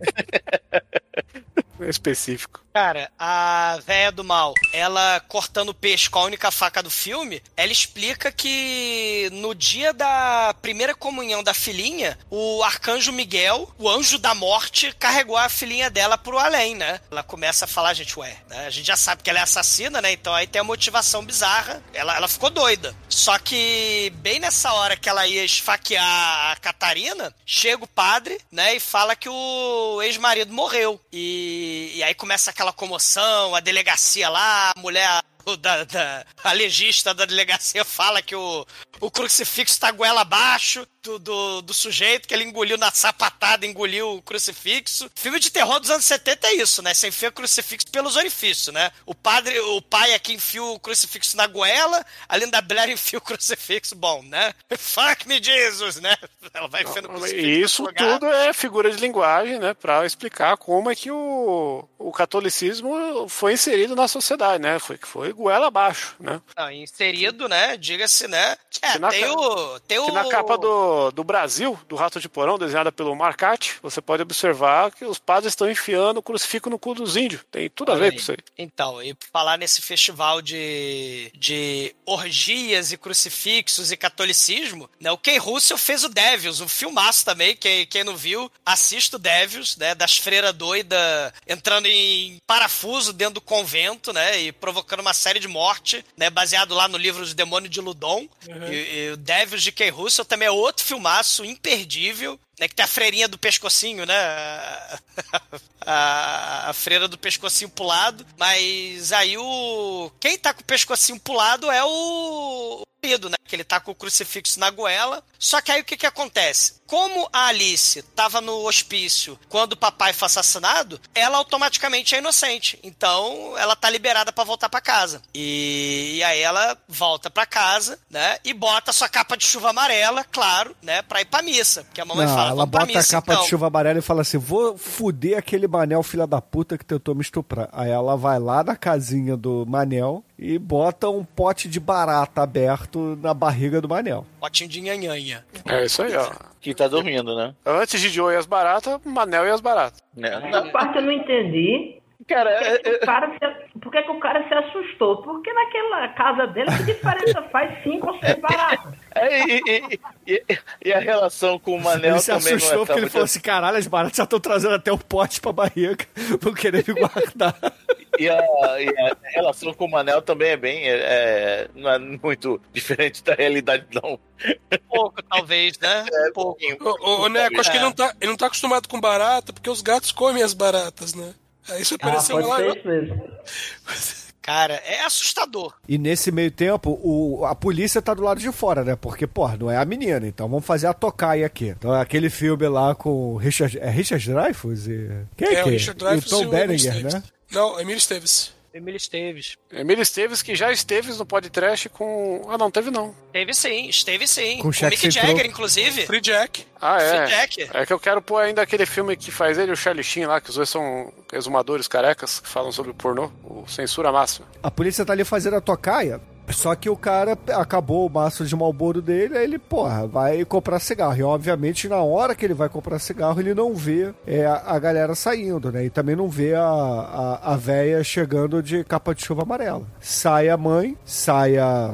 É específico. Cara, a véia do mal, ela cortando peixe com a única faca do filme, ela explica que no dia da primeira comunhão da filhinha, o arcanjo Miguel, o anjo da morte, carregou a filhinha dela pro além, né? Ela começa a falar, gente, né? A gente já sabe que ela é assassina, né? Então aí tem a motivação bizarra. Ela ficou doida. Só que bem nessa hora que ela ia esfaquear a Catarina, chega o padre, né? E fala que o ex-marido morreu. E aí começa aquela comoção, a delegacia lá, a mulher... a legista da delegacia fala que o crucifixo tá goela abaixo do sujeito, que ele engoliu na sapatada, engoliu o crucifixo. Filme de terror dos anos 70 é isso, né? Você enfia o crucifixo pelos orifícios, né? O pai aqui enfia o crucifixo na goela, a Linda Blair enfia o crucifixo, bom, né? Fuck me Jesus, né? Ela vai enfiando o crucifixo. Isso tudo é figura de linguagem, né? Pra explicar como é que o catolicismo foi inserido na sociedade, né? Foi goela abaixo, né? Não, inserido, né? Diga-se, né? Que na capa do Brasil, do Rato de Porão, desenhada pelo Marcati, você pode observar que os padres estão enfiando o crucifixo no cu dos índios. Tem tudo a ver com isso aí. Então, e falar nesse festival de orgias e crucifixos e catolicismo, né? O Ken Russell fez o Devils, um filmaço também, quem não viu, assista o Devils, né? Das freiras doidas entrando em parafuso dentro do convento, né? E provocando uma série de morte, né? Baseado lá no livro Os Demônios de Ludon. Uhum. E o Devils de Ken Russell também é outro filmaço imperdível, né? Que tem a freirinha do pescocinho, né? A freira do pescocinho pulado. Mas aí quem tá com o pescocinho pulado é o marido, né? Que ele tá com o crucifixo na goela. Só que aí o que acontece? Como a Alice tava no hospício quando o papai foi assassinado, ela automaticamente é inocente. Então, ela tá liberada pra voltar pra casa. E aí ela volta pra casa, né? E bota a sua capa de chuva amarela, claro, né? Pra ir pra missa. Porque a mamãe fala, ela bota missa, a capa de chuva amarela e fala assim, vou fuder aquele Manel, filha da puta, que tentou me estuprar. Aí ela vai lá na casinha do Manel e bota um pote de barata aberto na barriga do Manel. Potinho de nhanhanha. É isso aí, ó. Que tá dormindo, né? Antes de Joe e as baratas, Manel e as baratas. Essa parte eu não entendi. Cara, por que o cara se assustou? Porque naquela casa dele, que diferença faz 5 ou 6 baratas? E a relação com o Manel ele se também assustou não é porque ele falou assim, caralho, as baratas já estão trazendo até o pote pra barriga, vão querer me guardar. E a relação com o Manel também não é muito diferente da realidade, não. Pouco, talvez, né? Pouco. O Neco, acho que ele não tá acostumado com barata, porque os gatos comem as baratas, né? Aí isso apareceu lá. Pode ser mesmo. Cara, é assustador. E nesse meio tempo, a polícia tá do lado de fora, né? Porque, porra, não é a menina. Então vamos fazer a tocaia aqui. Então aquele filme lá com Richard Dreyfuss e... Quem é o Richard Dreyfuss e o Tom Berenger, né? Não, Emílio Esteves. Emílio Esteves. Emílio Esteves, que já esteve no podcast com... Ah, não, teve não. Esteve sim. Com o Mick Jagger, inclusive. Free Jack. Ah, é. Free Jack. É que eu quero pôr ainda aquele filme que faz ele e o Charlie Sheen lá, que os dois são exumadores carecas, que falam sobre o pornô, o Censura Máxima. A polícia tá ali fazendo a tocaia, só que o cara acabou o maço de Marlboro dele, aí ele, porra, vai comprar cigarro. E, obviamente, na hora que ele vai comprar cigarro, ele não vê a galera saindo, né? E também não vê a véia chegando de capa de chuva amarela. Sai a mãe, sai a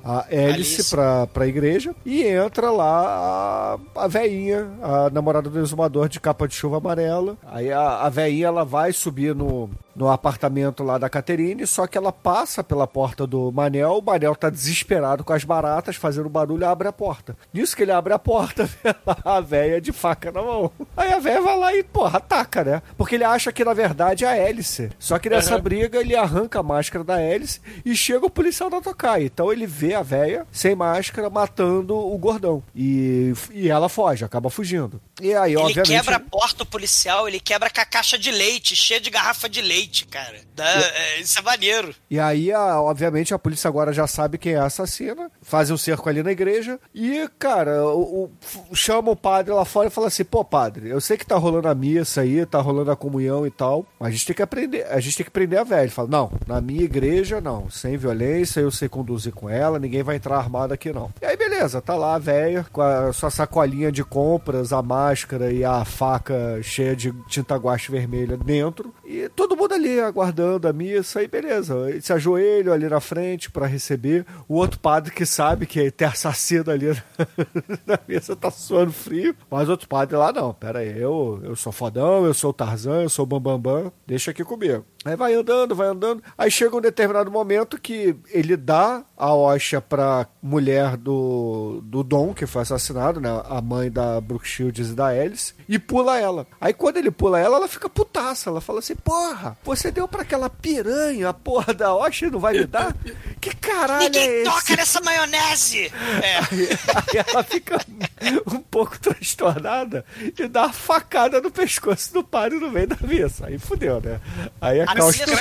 a Alice pra igreja e entra lá a veinha, a namorada do exumador de capa de chuva amarela. Aí a veinha, ela vai subir no apartamento lá da Catherine, só que ela passa pela porta do Manel, o Manel tá desesperado com as baratas, fazendo barulho, abre a porta. Nisso que ele abre a porta, vê lá a véia de faca na mão. Aí a véia vai lá e, porra, ataca, né? Porque ele acha que, na verdade, é a Alice. Só que nessa briga, ele arranca a máscara da Alice e chega o policial da tocaia. Então ele vê a véia, sem máscara, matando o gordão. E ela foge, acaba fugindo. E aí, ele obviamente... quebra a porta, o policial, ele quebra com a caixa de leite, cheia de garrafa de leite, cara. Isso é maneiro. E aí, obviamente, a polícia agora já sabe quem é a assassina, fazem um cerco ali na igreja e, cara, chama o padre lá fora e fala assim, pô, padre, eu sei que tá rolando a missa aí, tá rolando a comunhão e tal, mas a gente tem que prender a velha. Ele fala, não, na minha igreja, não, sem violência, eu sei conduzir com ela, ninguém vai entrar armado aqui, não. E aí, beleza, tá lá a velha com a sua sacolinha de compras, a máscara e a faca cheia de tinta guache vermelha dentro, e todo mundo ali aguardando a missa, e beleza, ele se ajoelha ali na frente pra receber. O outro padre que sabe que tem assassino ali na missa tá suando frio, mas o outro padre lá não, pera aí, eu sou fodão, eu sou o Tarzan, eu sou o Bambambam, deixa aqui comigo. Aí vai andando, aí chega um determinado momento que ele dá a hóstia pra mulher do Dom, que foi assassinado, né, a mãe da Brooke Shields e da Alice, e pula ela. Aí quando ele pula ela fica putaça, ela fala assim, porra, você deu pra aquela piranha a porra da hóstia e não vai me dar? Que caralho Ninguém é esse? toca nessa maionese! Aí ela fica um pouco transtornada e dá uma facada no pescoço do padre no meio da missa. Aí fudeu, né? Aí a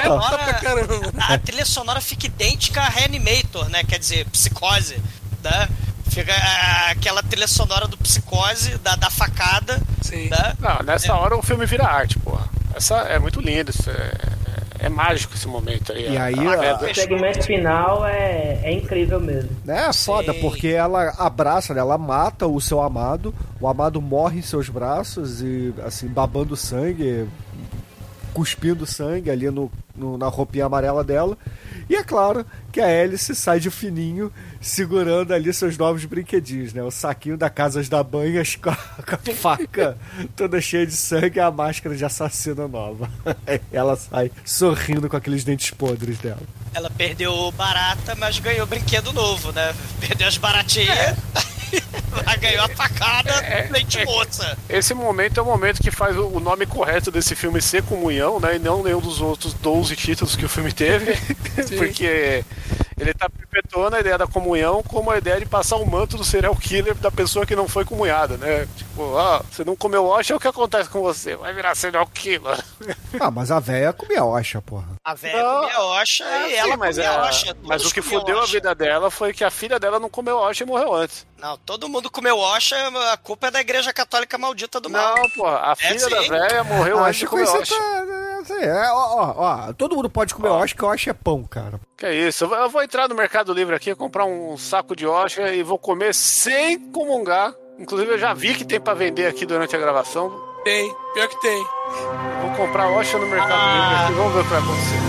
trilha sonora fica idêntica a Reanimator, né? Quer dizer, Psicose, né? Fica aquela trilha sonora do Psicose, da facada. Sim. Né? Não, nessa hora o filme vira arte, porra. Essa é muito lindo, isso é mágico esse momento aí. E aí, o segmento final é incrível mesmo. É foda, porque ela abraça, né? Ela mata o seu amado, o amado morre em seus braços e, assim, babando sangue, cuspindo sangue ali na roupinha amarela dela. E é claro que a Alice sai de fininho, segurando ali seus novos brinquedinhos, né? O saquinho da Casas da Banhas com a faca toda cheia de sangue e a máscara de assassina nova. Ela sai sorrindo com aqueles dentes podres dela. Ela perdeu barata, mas ganhou brinquedo novo, né? Perdeu as baratinhas. Ela ganhou a facada leite moça. Esse momento é o momento que faz o nome correto desse filme ser Comunhão, né? E não nenhum dos outros 12 títulos que o filme teve. Porque ele tá perpetuando a ideia da comunhão como a ideia de passar o manto do serial killer da pessoa que não foi comunhada, né? Tipo, você não comeu osha, o que acontece com você? Vai virar serial killer. Mas a véia comia osha, porra. A véia comia osha e ela comia osha. Mas o que fudeu a vida dela foi que a filha dela não comeu osha e morreu antes. Não, todo mundo comeu osha, a culpa é da Igreja Católica Maldita do Mal. Não, pô, a filha da véia morreu antes de comer osha. Todo mundo pode comer osha, que osha é pão, cara. Que é isso, eu vou entrar no Mercado Livre aqui, comprar um saco de osha e vou comer sem comungar. Inclusive eu já vi que tem pra vender aqui durante a gravação. Tem, pior que tem. Vou comprar osha no Mercado Livre aqui, vamos ver o que vai acontecer.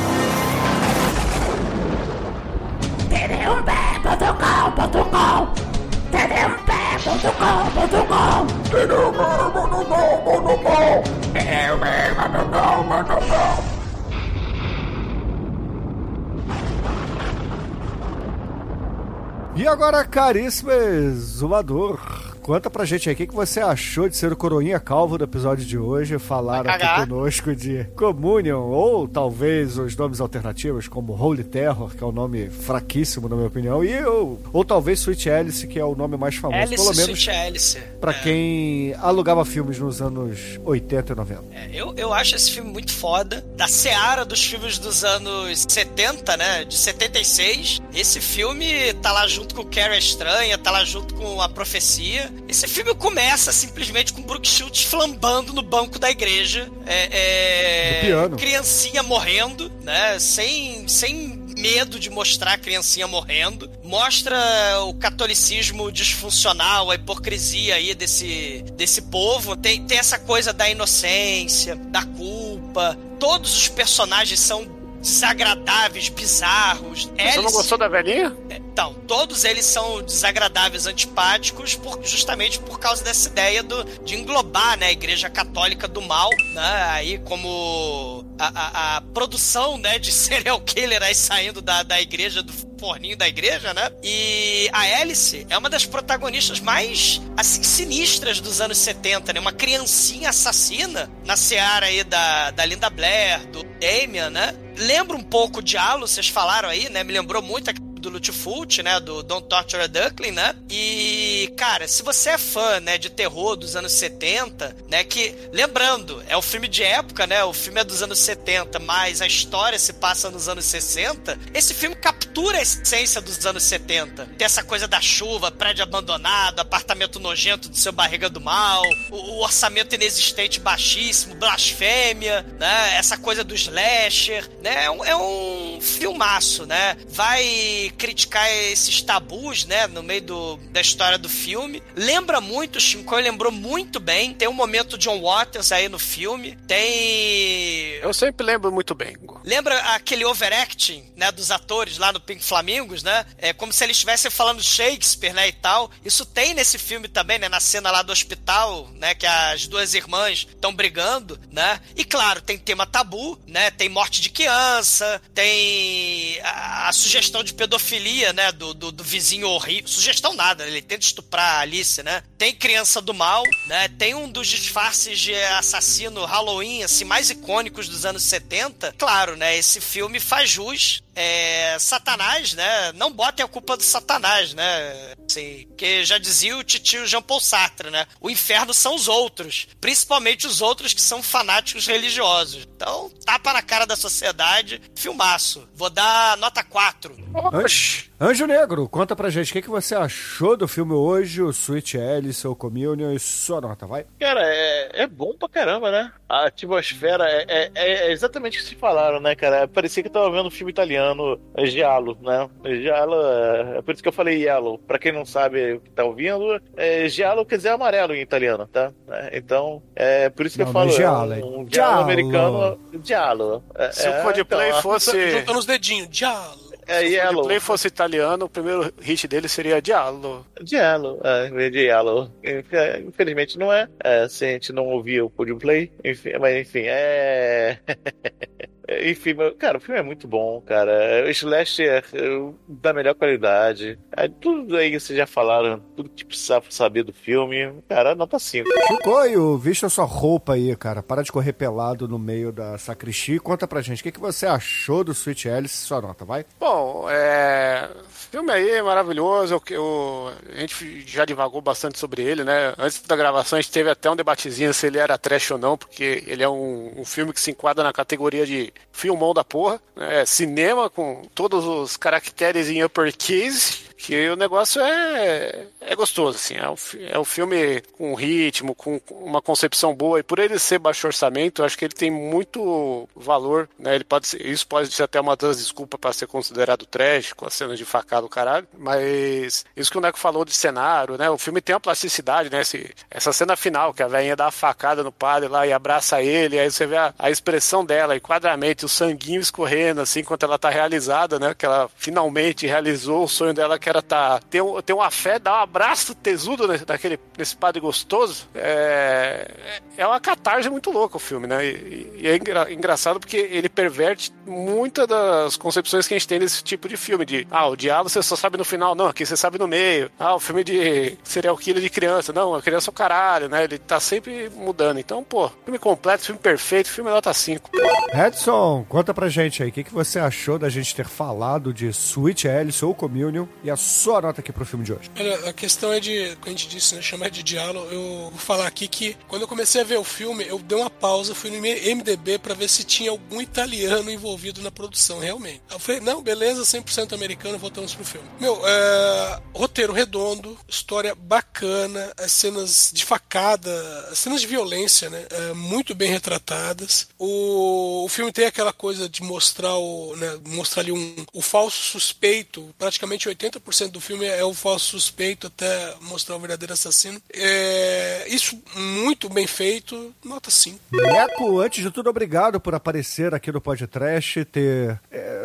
E agora, caríssimo exumador, conta pra gente aí o que você achou de ser o coroinha calvo do episódio de hoje, falar aqui conosco de Communion, ou talvez os nomes alternativos, como Holy Terror, que é um nome fraquíssimo na minha opinião, e ou talvez Sweet Alice, que é o nome mais famoso, Alice, pelo menos Sweet Alice. Pra quem alugava filmes nos anos 80 e 90. Eu acho esse filme muito foda, da seara dos filmes dos anos 70, né, de 76. Esse filme tá lá junto com Carrie Estranha, tá lá junto com A Profecia. Esse filme começa simplesmente com Brooke Shields flambando no banco da igreja. Piano. Criancinha morrendo, né? Sem medo de mostrar a criancinha morrendo. Mostra o catolicismo disfuncional, a hipocrisia aí desse povo. Tem essa coisa da inocência, da culpa. Todos os personagens são desagradáveis, bizarros. Você não gostou da velhinha? Então, todos eles são desagradáveis, antipáticos, justamente por causa dessa ideia de englobar, né, a Igreja Católica do mal, né, aí como a produção, né, de serial killer aí saindo da igreja, do forninho da igreja, né? E a Alice é uma das protagonistas mais, assim, sinistras dos anos 70, né? Uma criancinha assassina na seara aí da Linda Blair, do Damien, né? Lembra um pouco de Halo, vocês falaram aí, né? Me lembrou muito do Lutfult, né, do Don't Torture a Duckling, né, e, cara, se você é fã, né, de terror dos anos 70, né, que, lembrando, é um filme de época, né, o filme é dos anos 70, mas a história se passa nos anos 60, esse filme captura a essência dos anos 70, tem essa coisa da chuva, prédio abandonado, apartamento nojento do seu barriga do mal, o orçamento inexistente baixíssimo, blasfêmia, né, essa coisa do slasher, né, é um filmaço, né, vai criticar esses tabus, né, no meio da história do filme. Lembra muito, o Shinkoi lembrou muito bem. Tem um momento John Waters aí no filme. Tem... Eu sempre lembro muito bem. Lembra aquele overacting, né, dos atores lá no Pink Flamingos, né? É como se eles estivessem falando Shakespeare, né, e tal. Isso tem nesse filme também, né, na cena lá do hospital, né, que as duas irmãs estão brigando, né? E claro, tem tema tabu, né? Tem morte de criança, tem a sugestão de pedofilia, né, do vizinho horrível. Sugestão nada, ele tenta estuprar a Alice, né? Tem criança do mal, né? Tem um dos disfarces de assassino Halloween, assim, mais icônicos dos anos 70. Claro, né? Esse filme faz jus. Satanás, né? Não botem a culpa do Satanás, né? Assim, porque já dizia o titio Jean Paul Sartre, né? O inferno são os outros, principalmente os outros que são fanáticos religiosos. Então, tapa na cara da sociedade, filmaço. Vou dar nota 4. Anjo Negro, conta pra gente, o que você achou do filme hoje, o Sweet Alice, ou Communion, e sua nota, vai? Cara, é bom pra caramba, né? A atmosfera é exatamente o que vocês falaram, né, cara? Parecia que eu tava vendo um filme italiano, Giallo, né? Giallo, é por isso que eu falei Yellow. Pra quem não sabe o que tá ouvindo, Giallo quer dizer amarelo em italiano, tá? Então, é por isso que eu falo Giallo, um Giallo americano, Giallo. Se o Coldplay então, fosse... Juntando os dedinhos, Giallo. Se o Coldplay fosse italiano, o primeiro hit dele seria Giallo. Giallo, Giallo. Infelizmente não é. Se a gente não ouvia o Coldplay, mas enfim, Enfim, cara, o filme é muito bom, cara. O slasher da melhor qualidade. Tudo aí que vocês já falaram, tudo que precisava saber do filme. Cara, nota 5. Chicoio, vista sua roupa aí, cara. Para de correr pelado no meio da sacristia. Conta pra gente, o que você achou do Sweet Alice? Sua nota, vai? Bom, o filme aí é maravilhoso. A gente já divagou bastante sobre ele, né? Antes da gravação a gente teve até um debatezinho se ele era trash ou não, porque ele é um filme que se enquadra na categoria de filmão da porra, né? Cinema com todos os caracteres em uppercase, que o negócio é gostoso, assim, é um filme com ritmo, com uma concepção boa, e por ele ser baixo orçamento, eu acho que ele tem muito valor, né? Isso pode ser até uma das desculpas para ser considerado trash, com as cenas de facada do caralho, mas isso que o Neco falou de cenário, né? O filme tem uma plasticidade, né? Essa cena final, que a velhinha dá a facada no padre lá e abraça ele, aí você vê a expressão dela, enquadramento, o sanguinho escorrendo, assim, enquanto ela tá realizada, né? Que ela finalmente realizou o sonho dela, que era ter uma fé, dar um abraço tesudo nesse padre gostoso. É uma catarse muito louca o filme, né? E é engraçado porque ele perverte muitas das concepções que a gente tem desse tipo de filme, o diálogo você só sabe no final, não, aqui você sabe no meio. O filme de serial killer de criança, não, a criança é o caralho, né? Ele tá sempre mudando. Então, filme completo, filme perfeito, filme nota 5. Edson, conta pra gente aí, o que você achou da gente ter falado de Sweet Alice ou Communion e a sua nota aqui pro filme de hoje? Olha, a questão é como a gente disse, né, chamar de diálogo. Eu vou falar aqui que quando eu comecei a ver o filme, eu dei uma pausa, fui no MDB pra ver se tinha algum italiano envolvido na produção, realmente. Eu falei, não, beleza, 100% americano, voltamos pro filme. Roteiro redondo, história bacana, as cenas de facada, as cenas de violência, né, muito bem retratadas. O filme tem aquela coisa de mostrar ali o falso suspeito, praticamente 80% do filme é o falso suspeito até mostrar o verdadeiro assassino. Isso muito bem feito, nota 5. Neco, antes de tudo, obrigado por aparecer aqui no podcast, ter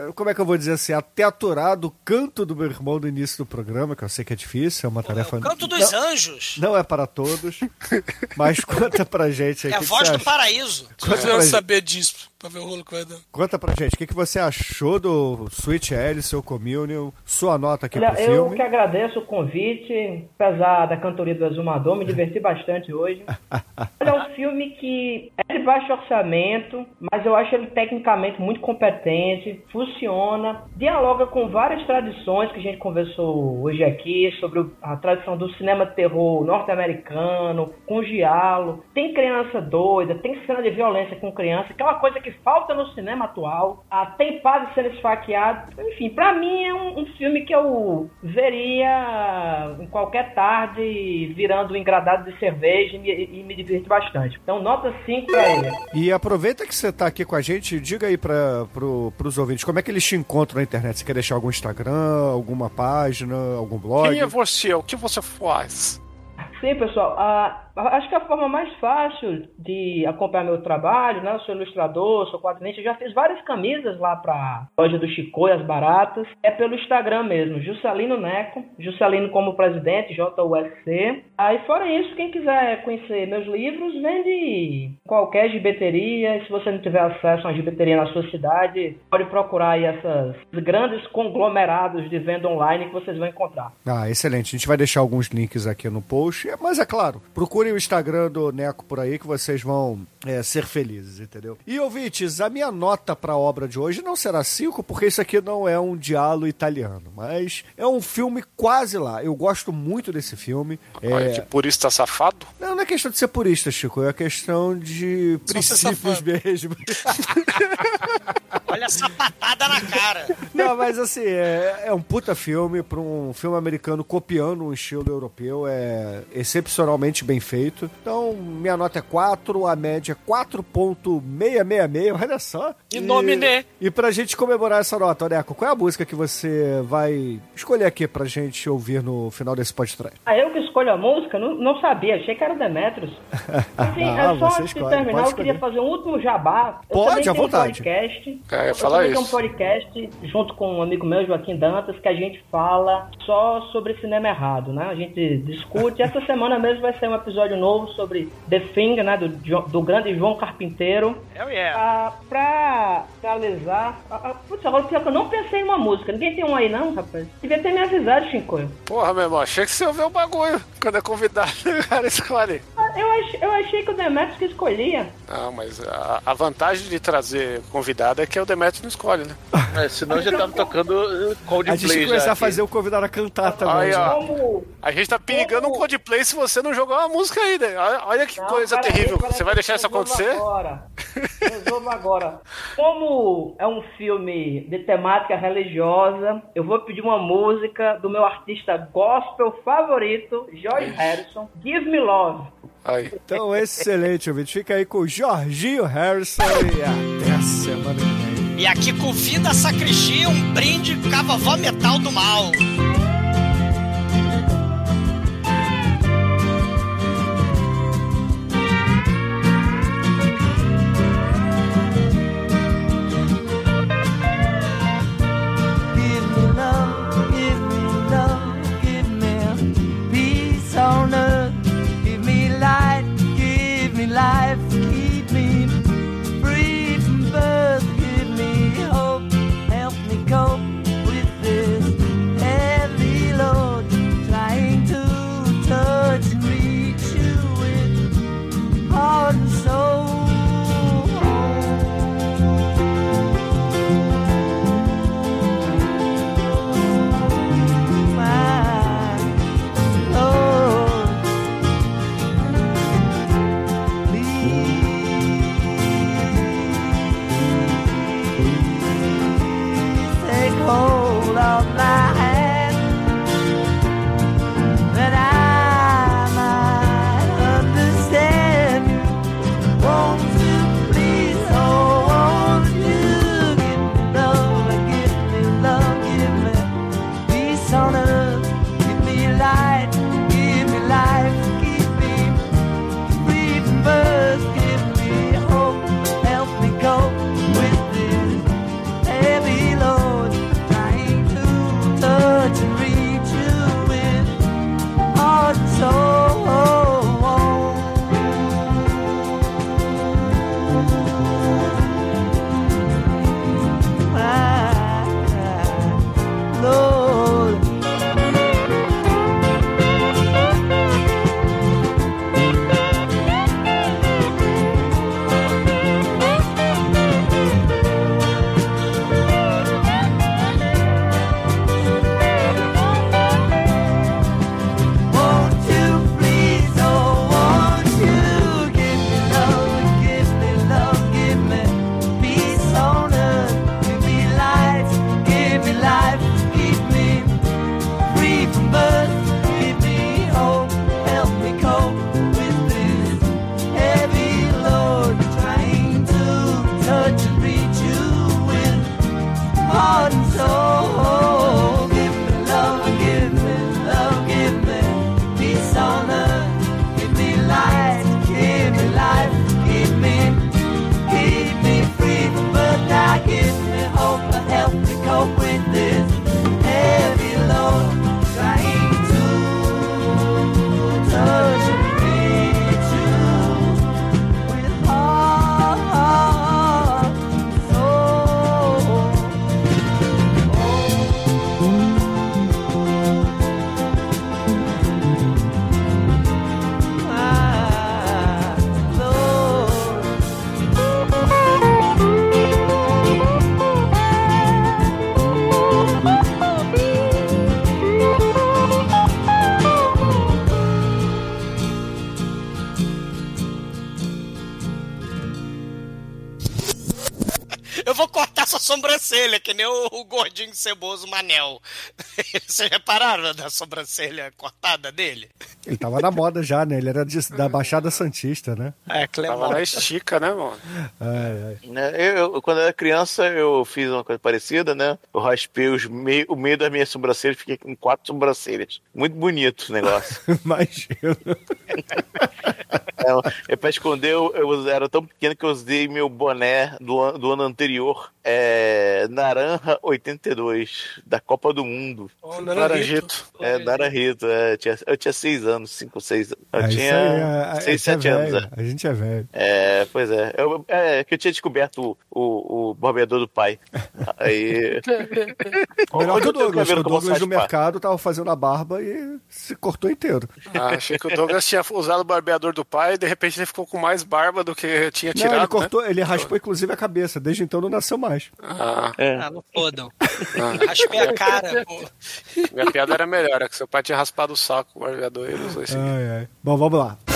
como é que eu vou dizer assim, até aturar do canto do meu irmão no início do programa, que eu sei que é difícil, é uma tarefa... É o canto dos anjos. Não é para todos, mas conta pra gente aí. É a voz do paraíso. Quero saber disso, pra ver o rolo que vai dar. Conta pra gente, o que você achou do Sweet Alice, seu Communion, sua nota aqui pro Eu filme? que agradeço o convite, apesar da cantoria do Exumador, me diverti bastante hoje. É um filme que é de baixo orçamento, mas eu acho ele tecnicamente muito competente, funciona, dialoga com várias tradições que a gente conversou hoje aqui, sobre a tradição do cinema terror norte-americano, com giallo, tem criança doida, tem cena de violência com criança, aquela coisa que falta no cinema atual, tem padre sendo esfaqueado, enfim, pra mim é um filme que eu veria em qualquer tarde virando um engradado de cerveja e me divirto bastante. Então nota 5 pra ele. E aproveita que você tá aqui com a gente, diga aí pros ouvintes, como é que eles te encontram na internet? Você quer deixar algum Instagram, alguma página, algum blog? Quem é você? O que você faz? Sim, pessoal. Acho que a forma mais fácil de acompanhar meu trabalho, né? Eu sou ilustrador, sou quadrinista, já fiz várias camisas lá pra loja do Chico e as baratas. É pelo Instagram mesmo, Juscelino Neco, Juscelino como presidente, JUSC. Aí fora isso, quem quiser conhecer meus livros, vende em qualquer gibeteria. E se você não tiver acesso a uma gibeteria na sua cidade, pode procurar aí esses grandes conglomerados de venda online que vocês vão encontrar. Ah, excelente. A gente vai deixar alguns links aqui no post, mas é claro, procure o Instagram do Neco por aí que vocês vão ser felizes, entendeu? E ouvintes, a minha nota pra obra de hoje não será 5, porque isso aqui não é um giallo italiano, mas é um filme quase lá. Eu gosto muito desse filme. Olha, que purista safado? Não é questão de ser purista, Chico, é questão de princípios mesmo. Olha a sapatada na cara. Não, mas assim, é um puta filme pra um filme americano copiando um estilo europeu, é excepcionalmente bem feito. Então, minha nota é 4, a média é 4.666, olha só. E nome, né? E pra gente comemorar essa nota, Neco, qual é a música que você vai escolher aqui pra gente ouvir no final desse podcast? Eu que escolho a música? Não sabia, achei que era Demetrius. Assim, só antes de terminar, eu queria fazer um último jabá. Pode, à vontade. Eu falar tenho um podcast junto com um amigo meu, Joaquim Dantas, que a gente fala só sobre cinema errado, né? A gente discute. Essa semana mesmo vai ser um episódio novo sobre The Thing, né? Do grande João Carpinteiro. Pra finalizar... Putz, agora pior que eu não pensei em uma música. Ninguém tem uma aí não, rapaz? Devia ter me avisado, Chico. Porra, meu irmão, achei que você ouviu o bagulho. Quando é convidado, o cara escolhe. Eu achei que o Demetrius que escolhia. Não, mas a vantagem de trazer convidado é que o Demetrius não escolhe, né? Senão já tava tocando Coldplay. A gente tem que começar a fazer o convidado a cantar também. Aí, ó. A gente tá perigando um Coldplay se você não jogar uma música aí, né? Olha que coisa terrível. Você vai deixar isso acontecer? Resolva agora. Como é um filme de temática religiosa, eu vou pedir uma música do meu artista gospel favorito, George Harrison, Give Me Love. Aí. Então, excelente, ouvinte. Fica aí com o Jorginho Harrison e até a semana que vem. E aqui convida a sacristia um brinde cavavó metal do mal. Life, keep me free from birth, give me hope, help me cope with this heavy eu vou cortar sua sobrancelha, que nem o gordinho ceboso Manel. Vocês repararam da sobrancelha cortada dele? Ele tava na moda já, né? Ele era da Baixada Santista, né? Tava na estica, né, mano? Eu, quando era criança, eu fiz uma coisa parecida, né? Eu raspei o meio das minhas sobrancelhas, fiquei com 4 sobrancelhas. Muito bonito o negócio. Imagino. Pra esconder, eu era tão pequeno que eu usei meu boné do ano anterior. Naranja 82, da Copa do Mundo. Naranjito. Naranjito. Eu tinha 6 anos, 5 ou 6 anos. Eu tinha 6, 7 anos. A gente é velho. Pois é. Que eu tinha descoberto o barbeador do pai. Aí. Melhor que o Douglas. O Douglas no mercado tava fazendo a barba e se cortou inteiro. Achei que o Douglas tinha usado o barbeador do pai e de repente ele ficou com mais barba do que tinha tirado. Ele cortou, ele raspou inclusive a cabeça. Desde então não nasceu mais. Não fodam. Raspei a cara, pô. Minha piada era melhor, é que seu pai tinha raspado o saco com o barbeador e ele usou esse. Bom, vamos lá.